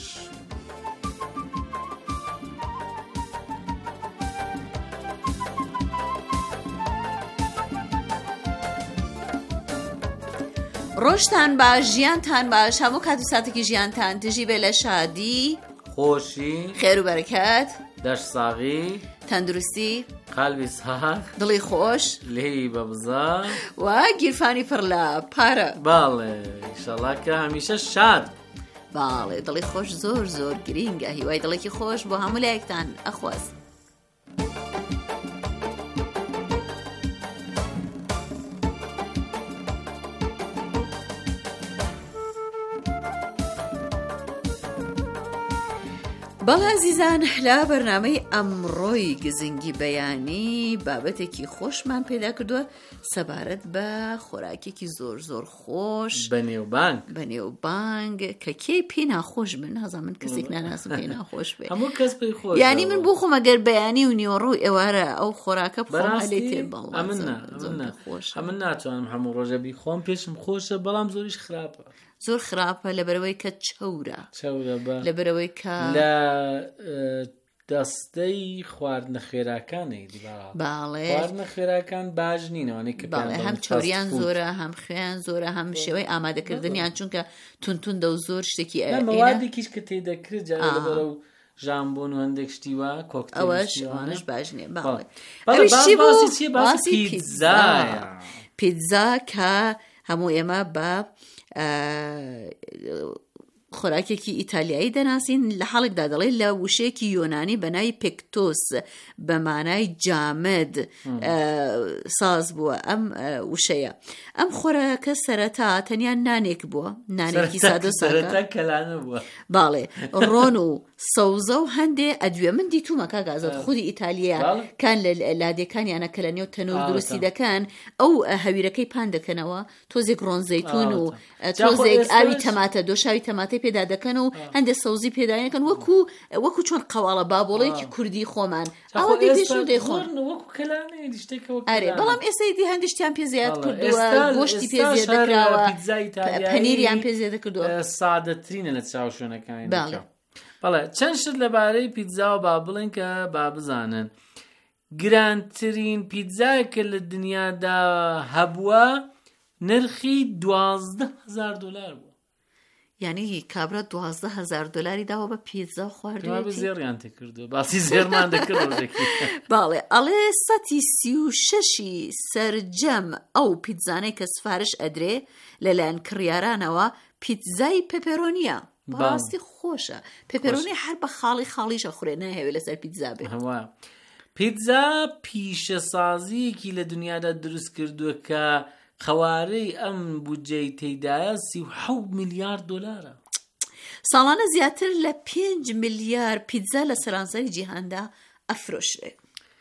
ڕۆژتان باش، ژیانتان باش، هەموو کات و ساتێکی ژیانتان دژی بێ لە شادی، خۆشی، خێر و بەرەکەت، دەشساغی، تەندروستی، قەلبی ساغ، دڵی خۆش، لێی بەبزە و گیرفانی پڕ لە پارە. باڵێ ئینشەڵا کە هەمیشە شاد. باڵێ دڵی خۆش زۆر زۆر گرینگە. هیوای دڵێکی خۆش بۆ هەموو لایەکتان ئەخواست. بەڵێ عزیزان لە بەرنامەی ئەمڕۆی گزنگی بەیانی بابەتێکی خۆشمان پێدا کردووە سەبارەت بە خۆراکێکی زۆر زۆر خۆش بەنێوبانگ کە کێی پێی ناخۆش بن نازانم من کەسێک ناناسم پێی ناخۆش بێ هەموو کەس پێی خۆش یعنی من بۆ خۆم ئەگەر بەیانی و نیوەڕۆ ئێوارە ئەو خۆراکە بخۆم هەلێ تێ ئەمن ناتوانم هەموو ڕۆژە بیخۆم پێشم خۆشە بەڵام زۆریش خراپە زۆر خراپە لەبەرەوەی کە چەورە لەبەرەوەی کە لە دەستەی خواردنە خێراکانەی خواردنە خێراکان باش نینەوەی کە هەم چۆریان زۆرە هەم خوێیان زۆرە هەم شێوەی ئامادەکردنیان چونکە تونتوندە و زۆر شتێکی موادێکیش کە تێدەکرد لەبەرە و ژامبۆن و هەندێک شتیوە ئەوەش باش نیە پیتزا کە هەموو ئێمە بە خۆراکێکی ئیتالیایی دەناسین لە حاڵێکدا دەڵێ لە وشەیەکی یۆنانی بە ناوی پێکتۆس بە مانای جامد ساز بووە ئەم وشەیە ئەم خۆراکە سەرەتا تەنیا نانێک بووە نانێکی سادە باڵێ ڕۆن و سەوزە و هەندێ ئەدوێ من دیتومە کاگازات خودی ئیتالیا کان لە لادێکانیانە کە لە نێو تەنور دروستی دەکەن ئەو هەویرەکەی پان دەکەنەوە تۆزێک ڕۆنزەیتون و تۆزێک ئاوی تەماتە دۆشاوی تەماتەی پێدا دەکەن و هەندێک سەوزی پێدایەکەن وەکو چۆن قەواڵە بابۆڵەیەکی کوردی خۆمان ئەوە دەیشون دەیخۆن بەڵام ئێسەیدی هەندشتیان پێ زیاد کردووە گۆشتی پێ زیاد دەکراوە پەنیریان پێ زیاد کردووە سادەترینە لە چاوشوێنەکانی بەڵێ چەند شت لەبارەی پیتزا و با بڵێن کە با بزانن گرانترین پیتزایەکە لە دنیادا هەبووە نرخی $12,000 بوو یعنی کابرا $12,000 داوە بە پیتزا خواردووە زێڕیان تێ کردو باسی زێرمان دەکرد باڵێ ئەڵێ 136 سەرجەم ئەو پیتزانەی کە سفارش ئەدرێ لەلایەن کڕیارانەوە پیتزای پێپەرۆنیە بەڕاستی خۆشە پێپەرۆنی هەر بە خاڵیشە خوڕێ ناهێوێت لەسەر پیتزا بێ پیتزا پیشەسازیەکی لە دنیادا دروست کردووە کە خەوارەی ئەم بودجەی تێدایە $37 میلیارد ساڵانە زیاتر لە 5 میلیارد پیتزا لە سەرانسەری جیهاندا ئەفرۆشرێ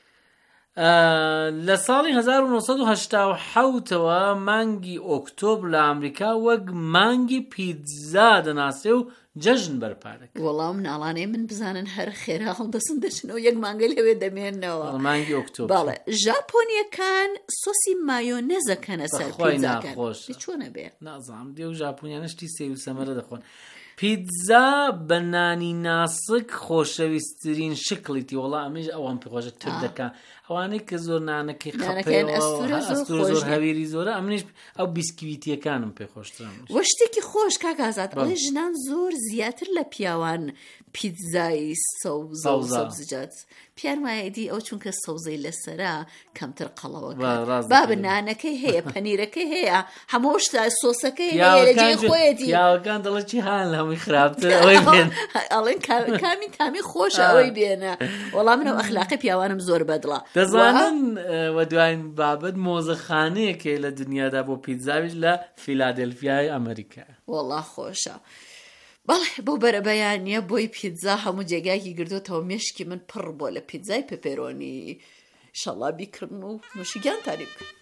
لە ساڵی 1970ەوە مانگی ئۆکتۆبر لە ئەمریکا وەک مانگی پیتزا دەناسێ و جەژن بەرپارەکە وەڵام ناڵانەی من بزانن هەر خێرا هەڵدەسن دەچنەوە یەک مانگە لەوێ دەمێننەوە مانگی ئۆکتۆبر باڵێ ژاپۆنیەکان سۆسی مایۆنێزەکەنە سەر پیتزاکان چۆنە بێ نازانم دێ و ژاپۆنیانە شتی سێ و سەمەرە دەخۆن پیتزا بە نانی ناسک خۆشەویستترین شکڵیتی وەڵا ئەمەش ئەوان پێخۆشە تر دەکەن ئەوانەی کە زۆر نانەکەی ئەستورە زۆر هەویری زۆرە ئەمنیش ئەو بیسکویتیەکانم پێخۆشترم وە شتێکی خۆش کاکازات ئەڵێ ژنان زۆر زیاتر لە پیاوان پیتزای سەوزە و سەبزجات پیارمایەدی ئەو چونکە سەوزەی لەسەرا کەمتر قەڵەوەکە بابە نانەکەی هەیە پەنیرەکەی هەیە هەموو شتا سۆسەکەی هەیە لەجێی خۆیەتی پیاوەکان دەڵێ چی هان لە هەمووی خراپتر ئەوەی بێن ئەڵێن کامی تامی خۆشە ئەوەی بێنە وەڵام منەوە ئەخلاقی پیاوانم زۆر بەدڵە دەزانن وە دوایین بابەت مۆزەخانەیەکێ لە دنیادا بۆ پیتزاویش لە فیلادلفیای ئەمریکا وەڵا خۆشە بەڵێ بۆ بەرەبەیانە بۆی پیتزا هەموو جێگایکی گردوتەوە مێشکی من پڕ بۆ لە پیتزای پێپەرۆنی شەڵا بیکردن و نوشیگیان تاریب کرد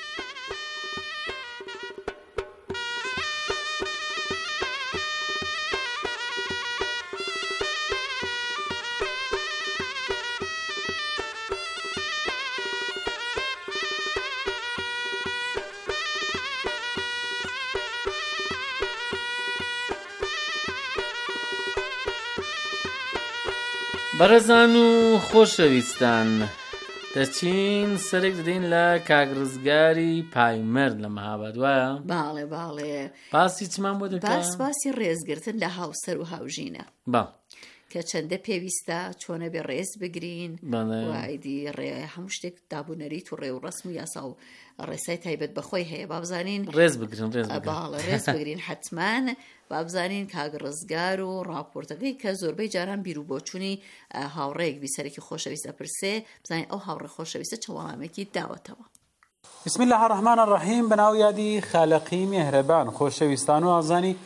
بەڕێزان و خۆشەویستان دەچین سەرێک دەدەین لە کاگرزگاری پایمەرد لە مەهاباد وایە باڵێ باسی چمان بۆ دەکەن باسی ڕێزگرتن لە هاوسەر و هاوژینە کە چەندە پێویستە چۆنە بێ ڕێز بگرین وایدی هەموو شتێک دابوونەریت و ڕێ و ڕسم و یاسا و ڕێسای تایبەت بەخۆی هەیە بابزانین ڕێز بگرین ڕێز بگرین حتمان بابزانین کاگڕزگار و راپۆرتەکەی کە زۆربەی جاران بیر و بۆچوونی هاوڕێک بیسەرێکی خۆشەویستە پرسێ بزانین ئەو هاوڕێ خۆشەویستە چ وەڵامێکی داوەتەوە. بسم الله الرحمن الرحیم بەناو یادی خالقی مێهرەبان خۆشەویستان و ئازانی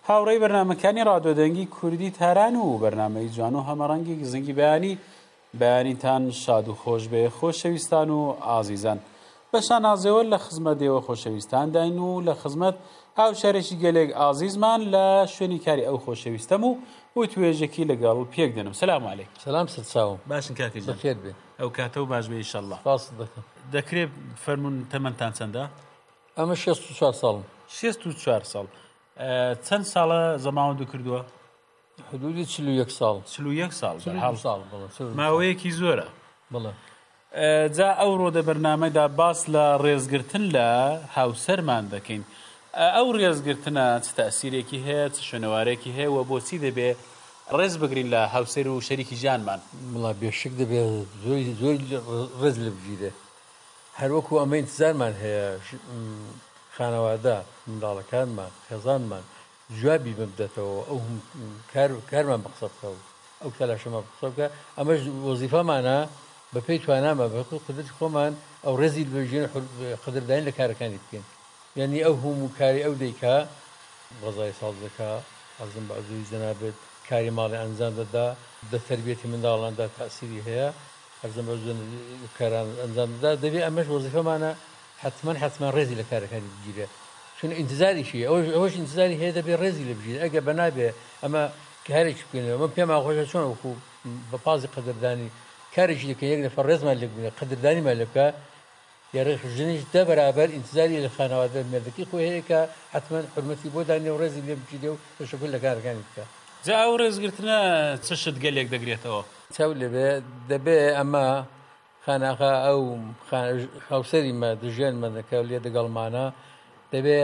هاوڕێی بەرنامەکانی ڕادۆدەنگی کوردی تاران و بەرنامەی جوان و هەمەڕەنگی گزنگی بەیانیتان شاد و خۆش بێ خۆشەویستان و ئازیزان. بەشان ئازێوە لە خزمەت دێوە خۆشەویستان داین و لە خزمەت هاوشارێکی گەلێک ئازیزمان لە شوێنی کاری ئەو خۆشەویستەم و توێژێکی لەگەڵ پێک دێنم. سەلام عەلەیکم. سەلام سەرچاوم. باشن کاکە جان. بەخێر بێ. ئەو کاتە و باش بێ ئینشەڵڵا. ڕاست دەکەم. دەکرێت فەرموون تەمەنتان چەندە؟ ئەمە 64 ساڵم. 64 ساڵ. چەند ساڵە زەماوەند کردووە؟ حدودی 41 ساڵ. 41 ساڵ. 42 ساڵ. ماوەیەکی زۆرە. بەڵێ. جا ئەوڕۆ دە بەرنامەدا باس لە ڕێزگرتن لە هاوسەرمان دەکەین. ئەو ڕێزگرتنە چ تەئسیرێکی هەیە، چ شوێنەوارێکی هەیە و بۆچی دەبێ ڕێز بگرین لە هاوسەر و شەریکی ژیانمان؟ وڵا بێشک دەبێت زۆری ڕێز لە بگیرێ. هەروەکو ئەمە ئینتزارمان هەیە خانەوادە منداڵەکانمان خێزانمان جوابی ببدەتەوە ئەو کارمان بە قسە بکە و ئەو تەلاشەمان بە قسە بکە. ئەمەش وەزیفەمانە بە پێی توانامە بە قدرەتی خۆمان ئەو ڕێزی بژین قدردانی لە کارەکانی بکەین. یعنی ئەو هەموو کاری ئەو دەیکا غەزای ساڵ دەکا ئەزم بە ئەزوی زەنابێت کاری ماڵی ئەنجام دەدا دە تەربیەتی منداڵاندا تەئسیری هەیە ئەزم بە کاران ئەنجام دەدا دەبێت ئەمەش وەزیفەمانە حتمما ڕێزی لە کارەکانی بگیرێ چون ئینتزاریشی ئەوەش ئینتزاری هەیە دەبێت ڕێزی لە بگیرێ ئەگە بەنابێ ئەمە کارێکی بکەینەوە من پێم خۆشە چۆن وەکو بە پازی قەدردانی کارێکی دەکە یەک نەفەر ڕێزمان لێ بگرێ قەدردانیمان لێ بکە یارە ژنیش دە بەرابەر ئینتزاری لە خانەوادە مێردەکەی خۆی هەیە کە حتمما حرمەتی بۆ دانێ و ڕێزی لێ بگیرێ و تەشەکر لە کارەکانی بکە. جا ئەو ڕێزگرتنە چ شت گەلێک دەگرێتەوە؟ چاو لەبێ دەبێ ئەمە خانەخا ئەو هاوسەریمە دژێنمە دەکە لێ دەگەڵمانە دەبێ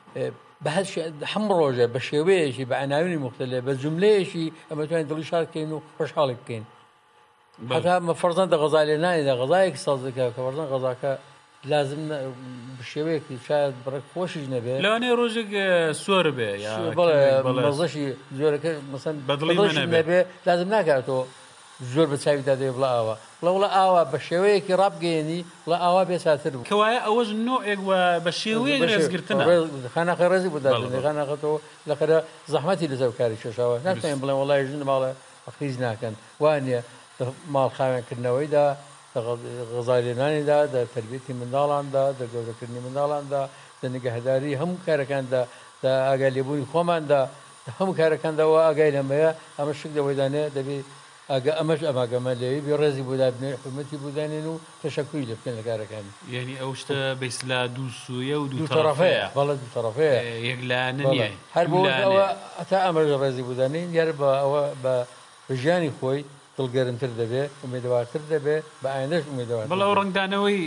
هەموو ڕۆژە بە شێوەیەشی بە عناوینی مختلف بە جملەیەشی ئەمە توانین دڵی شاد بکەین و خۆشحاڵی بکەین. حتا فەرزەن دە غەزا لێ نانیدا غەزایەکی ساز دەکا کە فەرزەن غەزاکە لازم بشێوەیەکی شاید بڕێک خۆشیش نەبێت لەوانەیە ڕۆژێک سۆر بێ مەزەشی زۆرەکە مەسەن بەدڵی نەبێ لازم ناکاتەوە زۆر بە چاویدا دێ بڵە ئاوە وڵە ئاوا بە شێوەیەکی ڕابگەێنی وڵە ئاوا بێساتر بوو کەوایە ئەوەش نوعێک بە شێوەیە ڕێزگرتنە خانەخە ڕێزی بودادنێ خانەخەتەوە لەخەرە زەحمەتی لەسەر کاری کێشاوە ناتوانین بڵێن وەڵای ژن ماڵە ئەخیز ناکەن وانە ماڵ خاوێنکردنەوەیدا غەزای لێنانیدا دە تەربیەتی منداڵاندا دە گەورەکردنی منداڵاندا دە نیگەهداری هەموو کارەکاندا دە ئاگای لێبوونی خۆماندا هەموو کارەکانداەوە ئاگای لەمەیە ئەمە شک دەوەیدانێ دەبێت ئاگە ئەمەش ئەماگەمە لێوی بێ ڕێزی بوودا بنێ حرمەتی بودانێن و تەشەکوری لە بکەن لە کارەکانی یعنی ئەو شتە بەیسلا دوو سویە و دوو تەرەفەیە بەڵێ دوو تەرەفەیە یەکلایەنە نییە هەر بۆ ئەوە ئەتا ئەمەش ڕێزی بودانین یار بە ئەوە بە ژیانی خۆی دڵگەرمتر دەبێت ئومێدەوارتر دەبێت بە ئایندەش ئومێدەوار بەڵێ ئەو ڕنگدانەوەی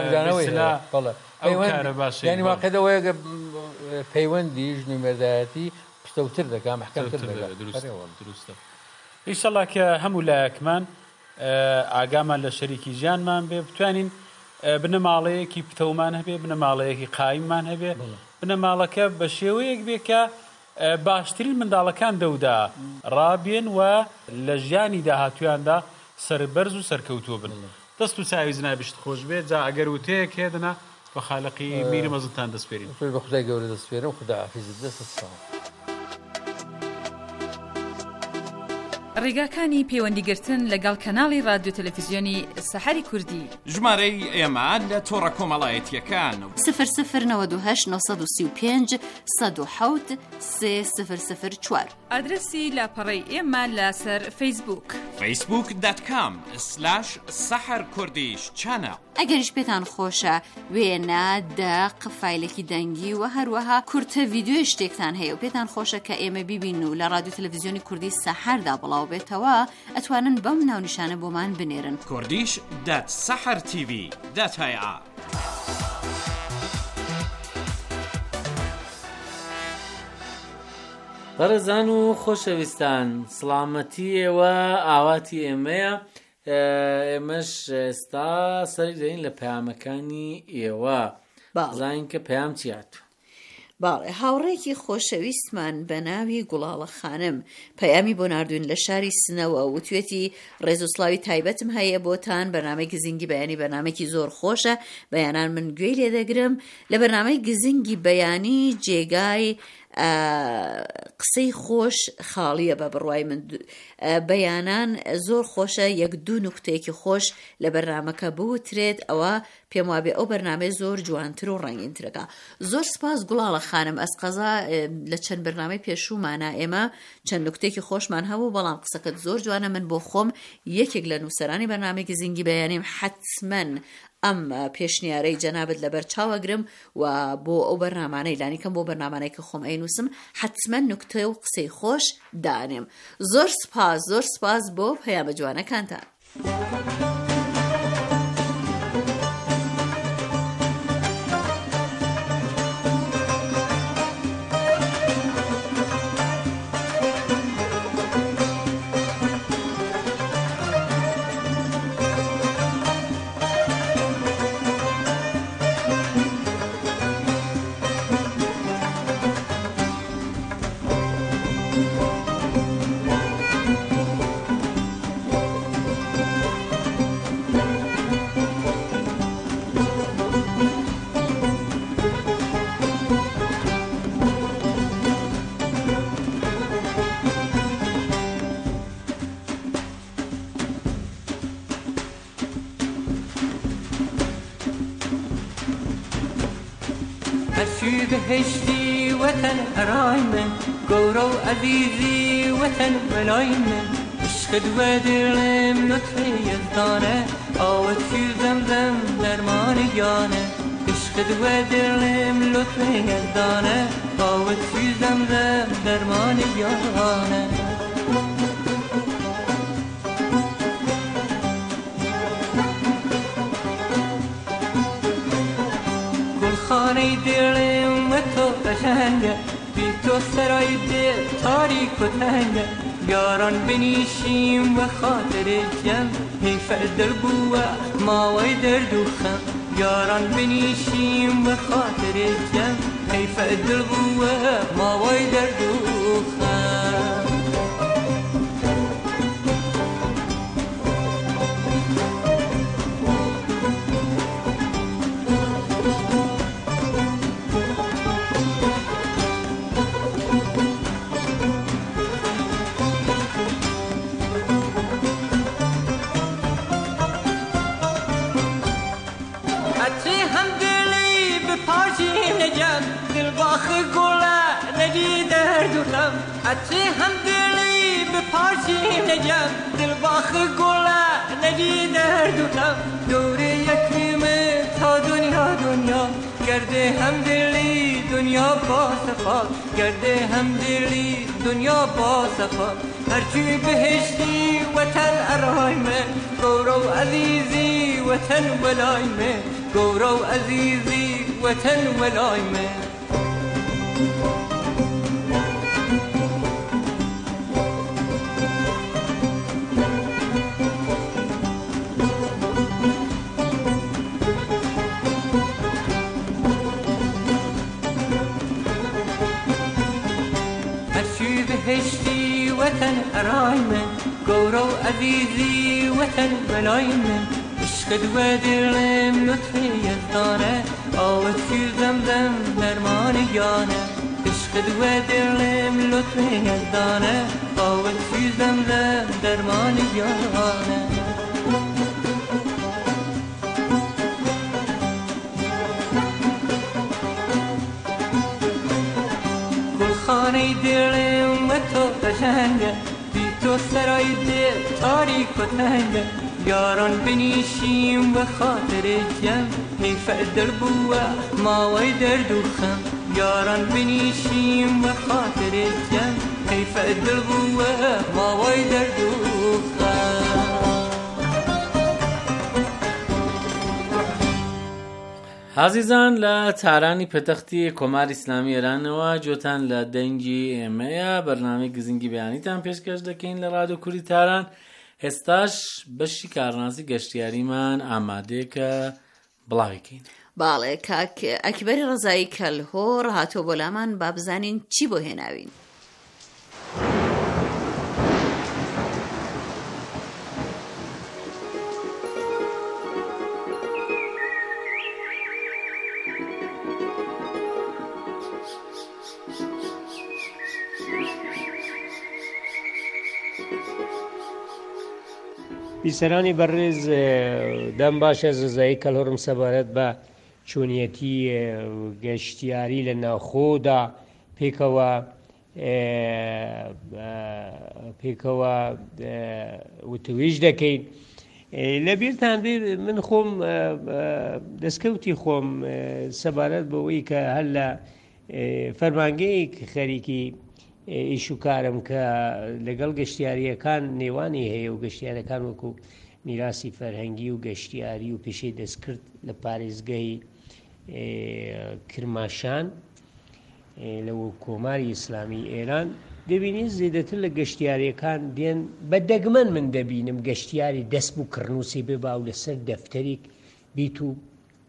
ینی واقعەوەیە پەیوەندی ژنی مێردایەتی پشتەوتر دەکا محکەمتر دروستە ئیشەڵا کە هەموو لایەکمان ئاگامان لە شەریکی ژیانمان بێ بتوانین بنەماڵەیەکی پتەومان هەبێ بنەماڵەیەکی قایممان هەبێ بنەماڵەکە بە شێوەیەک بێ کە باشترین منداڵەکان دەودا ڕابێن و لە ژیانی داهاتویاندا سەربەرز و سەرکەوتووە بن دەست و چاوی زنابشت خۆش بێت جا ئەگەر وتەیەک هێدنا بە خالقی میری مەزنتان دەستپێرین بە خدای گەورە دەستپێرم خدا حافیزت دەست ڕێگاکانی پەیوەندیگرتن لەگەڵ کەناڵی رادیۆ تەلەڤیزیۆنی سەحەری کوردی ژمارەی ئێمە لە تۆڕە کۆمەڵایەتیەکان 00935 107 3004 ئادرسی لاپەڕەی ئێمە لەسەر فەیسبووک facebook.com/saharkurdish channel ئەگەریش پێتان خۆشە وێنە دەق فایلێکی دەنگی و هەروەها کورتە ڤیدیۆ شتێکتان هەیە و پێتان خۆشە کە ئێمە بیبین و لە رادیۆ تەلەڤیزیۆنی کوردی سەحەردا بڵاو بێتەوە ئەتوانن بەم ناونیشانە بۆمان بنێرن kurdish.sahartv.ir بەڕێزان و خۆشەویستان سڵامەتیەوە ئاواتی ئێمەیە ئێمەش ئێستا سەری دەین لە پەیامەکانی ئێوە زانین کە پەیام چیات باڵێ هاوڕێکی خۆشەویستمان بە ناوی گوڵاڵە خانم پەیامی بۆ ناردوین لە شاری سنەوە وتوێتی ڕێزوسڵاوی تایبەتم هەیە بۆتان بەنامەی گزینگی بەیانی بەنامێکی زۆر خۆشە بەیانان من گوێی لێدەگرم لە بەرنامەی گزینگی بەیانی جێگای قسەی خۆش خاڵیە بە بڕوای من بەیانان زۆر خۆشە یەک دوو نوکتەیەکی خۆش لە بەرنامەکە بوترێت ئەوە پێم وابێ ئەو بەرنامەی زۆر جوانتر و ڕەنگینترەکە. زۆر سپاس گوڵاڵە خانم ئەسقەزا لە چەند بەرنامەی پێشوومانە ئێمە چەند نوکتێکی خۆشمان هەبوو بەڵام قسەکەت زۆر جوانە. من بۆ خۆم یەکێک لە نووسەرانی بەرنامێکی زینگی بەیانیم حتمەن ئەم پێشنیارەی جەنابەت لەبەر چاوەگرم و بۆ ئەو بەرنامانەی لانیکەم بۆ بەرنامانەی کە خۆم ئەینووسم حتمەن نوکتە و قسەی خۆش دانێم. زۆر سپاس بۆ پەیامە جوانەکانتان. بهشتی وطن ارای من گورو عزیزی وطن ولای من عشق دو دلم لطفه یزدانه آوت فی زمزم درمان یانه عشق دو دلم لطفه یزدانه آوت فی زمزم درمان یانه خانه دلم و تو قشنگه بی تو سرای دل تاریک و تنگه یاران بنیشیم و خاطر جمع حیف دل بوه ماوی درد و خم یاران بنیشیم و خاطر جمع حیف دل بوه ماوی درد و خم عطری هم دلی به پارچیم نجم دل باخ گله نجی درد و غم دور یکیمه تا دنیا گرده هم دلی دنیا با صفا گرده هم دلی دنیا با صفا هرچی بهشتی وطن ارای من گورو عزیزی وطن ولای من گورو عزیزی وطن ولای من بهشتی وطن ارای من گورو عزیزی وطن ولای من عشق دو دلم لطفه یزدانه آوت فی زمزم درمان یانه عشق دو دلم لطفه یزدانه آوت فی زمزم درمان یانه خانه دلم و تو قشنگه بی تو سرای دل تاریک و تنگه یاران بنیشیم و خاطر جمع حیف دل بوه ماوی درد و خم یاران بنیشیم و خاطر جمع حیف دل بوه ماوی درد و خم. عزیزان لە تارانی پەتەختی کۆماری ئیسلامی ئێرانەوە جۆتان لە دەنگی ئێمەیە بەرنامەی گزینگی بەیانیتان پێشکەش دەکەین لە ڕادیۆ کوردی تاران. ئێستاش بەشی کارناسی گەشتیاریمان ئامادەیە کە بڵاویکەین. باڵێ کاک ئەکبەری ڕەزایی کەلهۆڕ هاتۆ بۆ لامان با بزانین چی بۆ هێناوین. بیسەرانی بەڕێز دەم باشە زەزایی کەلۆرم سەبارەت بە چۆنیەتی گەشتیاری لە ناوخۆدا پێکەوە وتویش دەکەین. لە بیرتان بێ من خۆم دەستکەوتی خۆم سەبارەت بەوەی کە هەر لە فەرمانگەیەک خەریکی ئیش و کارم کە لەگەڵ گەشتیاریەکان نێوانی هەیە و گەشتیارەکان وەکو میراسی فەرهەنگی و گەشتیاری و پێشەی دەستکرد لە پارێزگای کرماشان لەوە کۆماری ئیسلامی ئێران دەبینی زیاتر لە گەشتیاریەکان دێن بە دەگمەن من دەبینم گەشتیاری دەست بوو کڕنووسی بباو لەسەر دەفتەرێک بیت و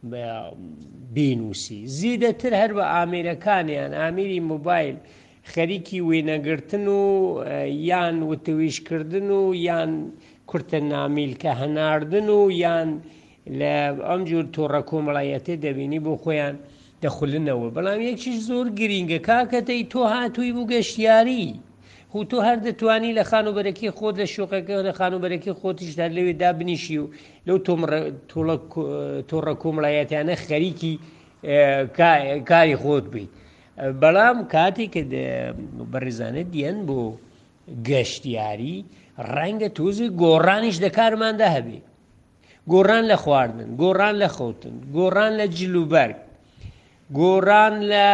بینوسی زیاتر هەر بە ئامێرەکانیان ئامێری مۆبایل خەریکی وێنەگرتن و یان وتویشکردن و یان کورتە نامیلکە هەناردن و یان لە ئەم جور تۆڕە کۆمەڵایەتێ دەبینی بۆ خۆیان دەخولنەوە. بەڵام یەکیش زۆر گرینگە کاکەتەی تۆ هاتووی بوو گەشتیاری و تۆ هەر دەتوانی لە خانوبەرەکی خۆت لە شوقەکە لە خانوبەرەکی خۆتیشدا لەوێ دابنیشی و لەو تۆڕە کۆمەڵایەتیانە خەریکی کاری خۆت بیت. بەڵام کاتێک کە بەڕێزانە دیێن بۆ گەشتیاری ڕەنگە تۆزی گۆڕانیش دەکارماندا هەبێ، گۆڕان لە خواردن، گۆڕان لە خەوتن، گۆڕان لە جلوبەرگ، گۆڕان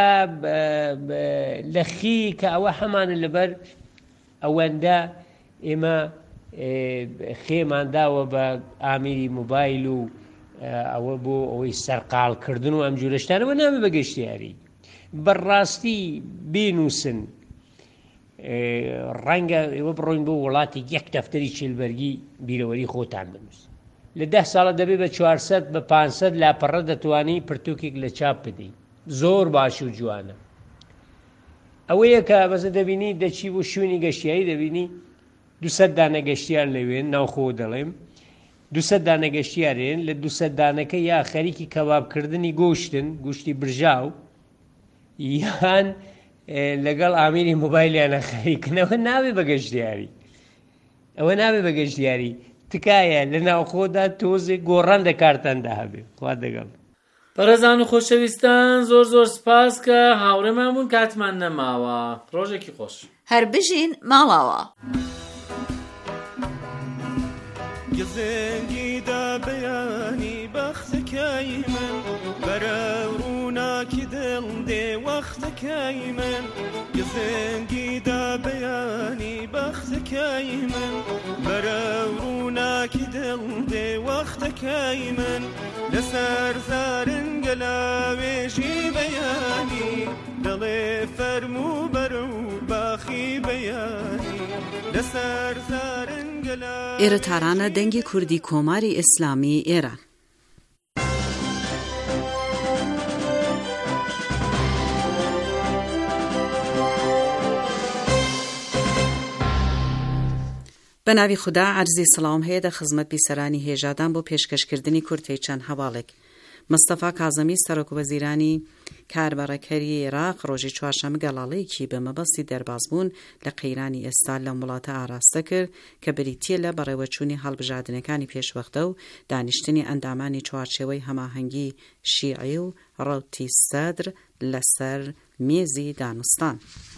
لە خی کە ئەوە هەمانە لەبەر ئەوەندە ئێمە خێمانداوە بە ئامێری موبایل و ئەوە بۆ ئەوەی سەرقاڵکردن و ئەم جورەشتانەوە نامێ بە گەشتیاری. بەڕاستی بینوسن ڕەنگە ئێوە بڕۆین بۆ وڵاتی یەک دەفتەری چێلبەرگی بیرەوەری خۆتان بنووس لە 10 ساڵە دەبێت بە 400 بە 500 لاپەڕە دەتوانی پرتوکێک لە چاپ بدەیت. زۆر باش و جوانە. ئەوەیە کە بەزە دەبینی دەچی بۆ شوێنی گەشتیاری دەبینی 200 دانە گەشتیار لەوێن ناوخۆ دەڵێم 200 دانە گەشتیارێن لە 200 دانەکە یا خەریکی کەبابکردنی گۆشتن گوشتی برژاو یان لەگەڵ ئامێری مۆبایلیانە خەریکنەوە ناوێ بە گەشتیاری. ئەوە ناوێ بە گەشتیاری تکایە لە ناوخۆدا تۆزێک گۆڕان دەکارتاندا هەبێ. خوا دەگەڵ. بەڕێزان و خۆشەویستان زۆر زۆر سپاس کە هاوڕێمان بوون کاتمان نەماوە. ڕۆژێکی خۆش. هەر بژین ماڵاوە. گزنگیدا بەیانی بەختەکەی من بەرە ڕووناکی دڵ دێ وەختەکەی من گزنگیدا بەیانی بەختەکەی من بەرە ڕووناکی دڵ دێ وەختەکەی من لەسەر زارنگە لاوێژی بەیانی دڵێ فەرموو بەرە و باخی بەیانی لەسەر زارنگە ئێرە تارانە دەنگی کوردی کۆماری ئیسلامی ئێران. بە ناوی خوددا عەرزی سڵاوم هەیە دە خزمەت بیسەرانی هێژادان بۆ پێشکەشکردنی کورتەی چەند هەواڵێک. مستەفا کازمی سەرۆکوەزیرانی کاربەڕەکەری عێراق ڕۆژی چوارشەممە گەڵاڵەیەکی بە مەبەستی دەربازبوون لە قەیرانی ئێستا لە وڵاتە ئاراستە کرد کە بریتیە لە بەڕێوەچوونی هەڵبژاردنەکانی پێشوەختە و دانیشتنی ئەندامانی چوارچێوەی هەماهەنگی شیعی و ڕەوتی سەدر لەسەر مێزی دانوستان.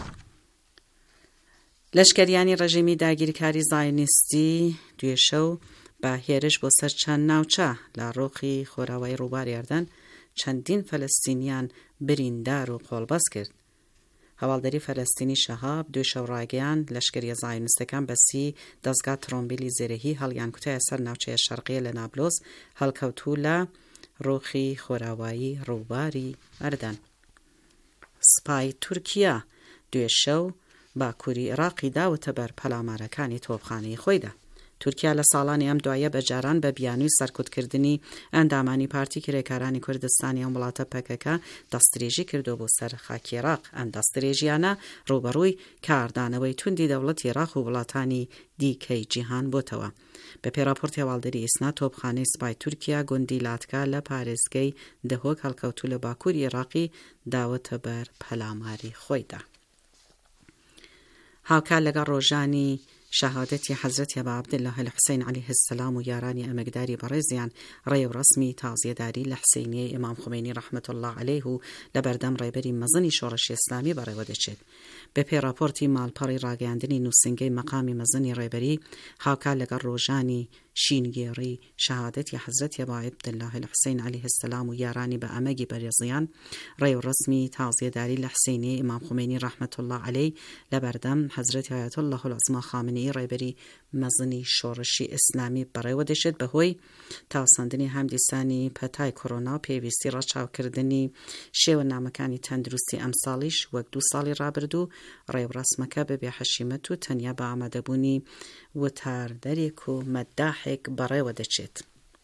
لەشکریانی ڕژیمی داگیرکاری زایۆنیستی دوێشەو بە هێرش بۆ سەر چەند ناوچە لە ڕۆخی خۆراوایی ڕووباریاردن چەندین فەلەستینیان بریندار و قۆڵبەست کرد. هەواڵدەری فەلەستینی شەهاب دوێ شەو ڕاگەیان لەشکریە زایۆنیستەکان بەسی دەستگا ترۆمبیلی زێرەهی هەڵیان کوتایە سەر ناوچەیە شەرقیە لە نابلۆس هەڵکەوتوو لە ڕۆخی خۆراوایی ڕووباری ئەردەن. سپای تورکیا دوێشەو باکووری عێراقی داوتە بەر پەلامارەکانی تۆپخانەی خۆیدا. تورکیا لە ساڵانی ئەم دوایە بەجاران بە بیانووی سەرکوتکردنی ئەندامانی پارتی کرێکارانی کوردستانی ئەم وڵاتە پەکەکە دەستدرێژی کردو بۆ سەر خاکی عێراق. ئەم دەستدرێژیانە ڕوبەڕووی کاردانەوەی توندی دەوڵەتی عێراق و وڵاتانی دیکەی جیهان بۆتەوە. بە پێراپۆرتی هەواڵدەری ئیسنا تۆپخانەی سپای تورکیا گوندی لاتکا لە پارێزگەی دەهۆک هەڵکەوتوو لە باکووری عێراقی داوەتە بەر پەلاماری خۆیدا. هاوکار لەگەڵ ڕۆژانی شەهادەتی حەزرەتی بە عەبدولله الحوسین عەلەیه السەلام و یارانی ئەمەکداری بەڕێزیان ڕێ و ڕەسمی تازیەداری لە حسینیەی ئیمام خومینی ڕەحمەت الله عەلەیه و لە بەردەم ڕێبەری مەزنی شۆڕشی ئیسلامی بەڕێوە دەچێت. بەپێی راپۆرتی ماڵپەڕی ڕاگەیاندنی نووسنگەی مەقامی مەزنی ڕێبەری هاوکات لەگەڵ ڕۆژانی شینگێڕی شەهادەتی حەزرەتی بە عەبدولله الحوسین عەلەیه السەلام و یارانی بە ئەمەگی بەڕێزیان ڕێ و ڕەسمی تازیەداری لە حسینیەی ئیمام خومینی ڕەحمەت الله عەلەیه لە بەردەم حەزرەتی ئایەت الله العوزما خامنەیی ڕێبەری مەزنی شۆڕشی ئیسلامی بەڕێوە دەچێت بەهۆی تاوساندنی هەمدیسانی پەتای کۆڕۆنا و پێویستی ڕەچاوکردنی شێوە نامەکانی تەندروستی ئەمساڵیش وەک 2 ساڵی ڕابردوو ڕێوڕەسمەکە بەبێ حەشیمەت و تەنیا بە ئامادەبوونی وتاردەرێک و مەداحێک بەڕێوە دەچێت.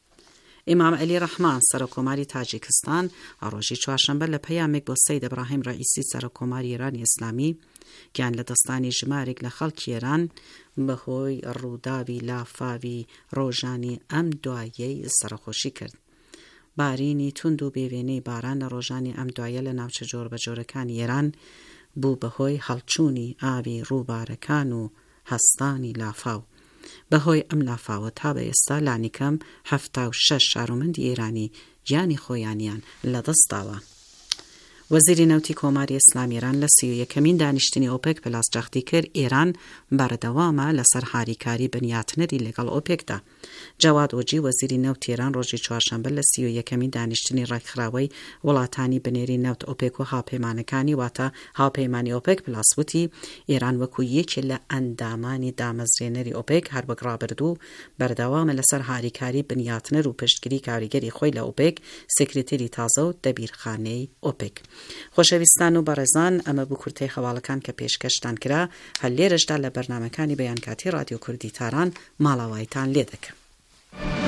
ئیمام عەلی ڕەحمان سەرۆکۆماری تاجیکستان ڕۆژی چوارشەمبە لە پەیامێک بۆ سەید ئەبراهیم ڕەئیسی سەرۆکۆماری ئێرانی ئیسلامی گیان لە دەستانی ژمارێک لە خەڵکی ئێران بەهۆی ڕووداوی لافاوی ڕۆژانی ئەم دوایەی سەرخۆشی کرد. بارینی تند و بێوێنەی باران لە ڕۆژانی ئەم دوایە لە ناوچە جۆربەجۆرەکانی ئێران بوو بەهۆی هەڵچوونی ئاوی ڕووبارەکان و هەستانی لافاو. بەهۆی ئەم لافاوە تا بە ئێستا لانیکەم 76 شارۆمەندی ئێرانی گیانی خۆیانیان لەدەستداوە. وەزیری نەوتی کۆماری ئیسلامی ئێران لە 31مین دانیشتنی ئۆپێک پلاس جەختی کرد ئێران بەردەوامە لەسەر هاریکاری بنیاتنەری لەگەڵ ئۆپێکدا. جەواد ئۆجی وەزیری نەوتی ئێران ڕۆژی چوارشەمبە لە 31مین دانیشتنی ڕێکخراوەی وڵاتانی بنێری نەوت ئۆپێک و هاوپەیمانەکانی واتە هاوپەیمانی ئۆپێک پلاس وتی ئێران وەکو یەکێ لە ئەندامانی دامەزرێنەری ئۆپێک هەر وەک ڕابردوو بەردەوامە لەسەر هاریکاری بنیاتنەر و پشتگیری کاریگەری خۆی لە ئۆپێک سکرتێری تازە و دەبیرخانەی ئۆپێک. خۆشەویستان و بەڕێزان ئەمە بوو کورتەی خەواڵەکان کە پێشکەشتان کرا هەر لێرەشدا لە بەرنامەکانی بەیانکاتی رادیۆ کوردی تاران ماڵاوایتان لێ دەکەم.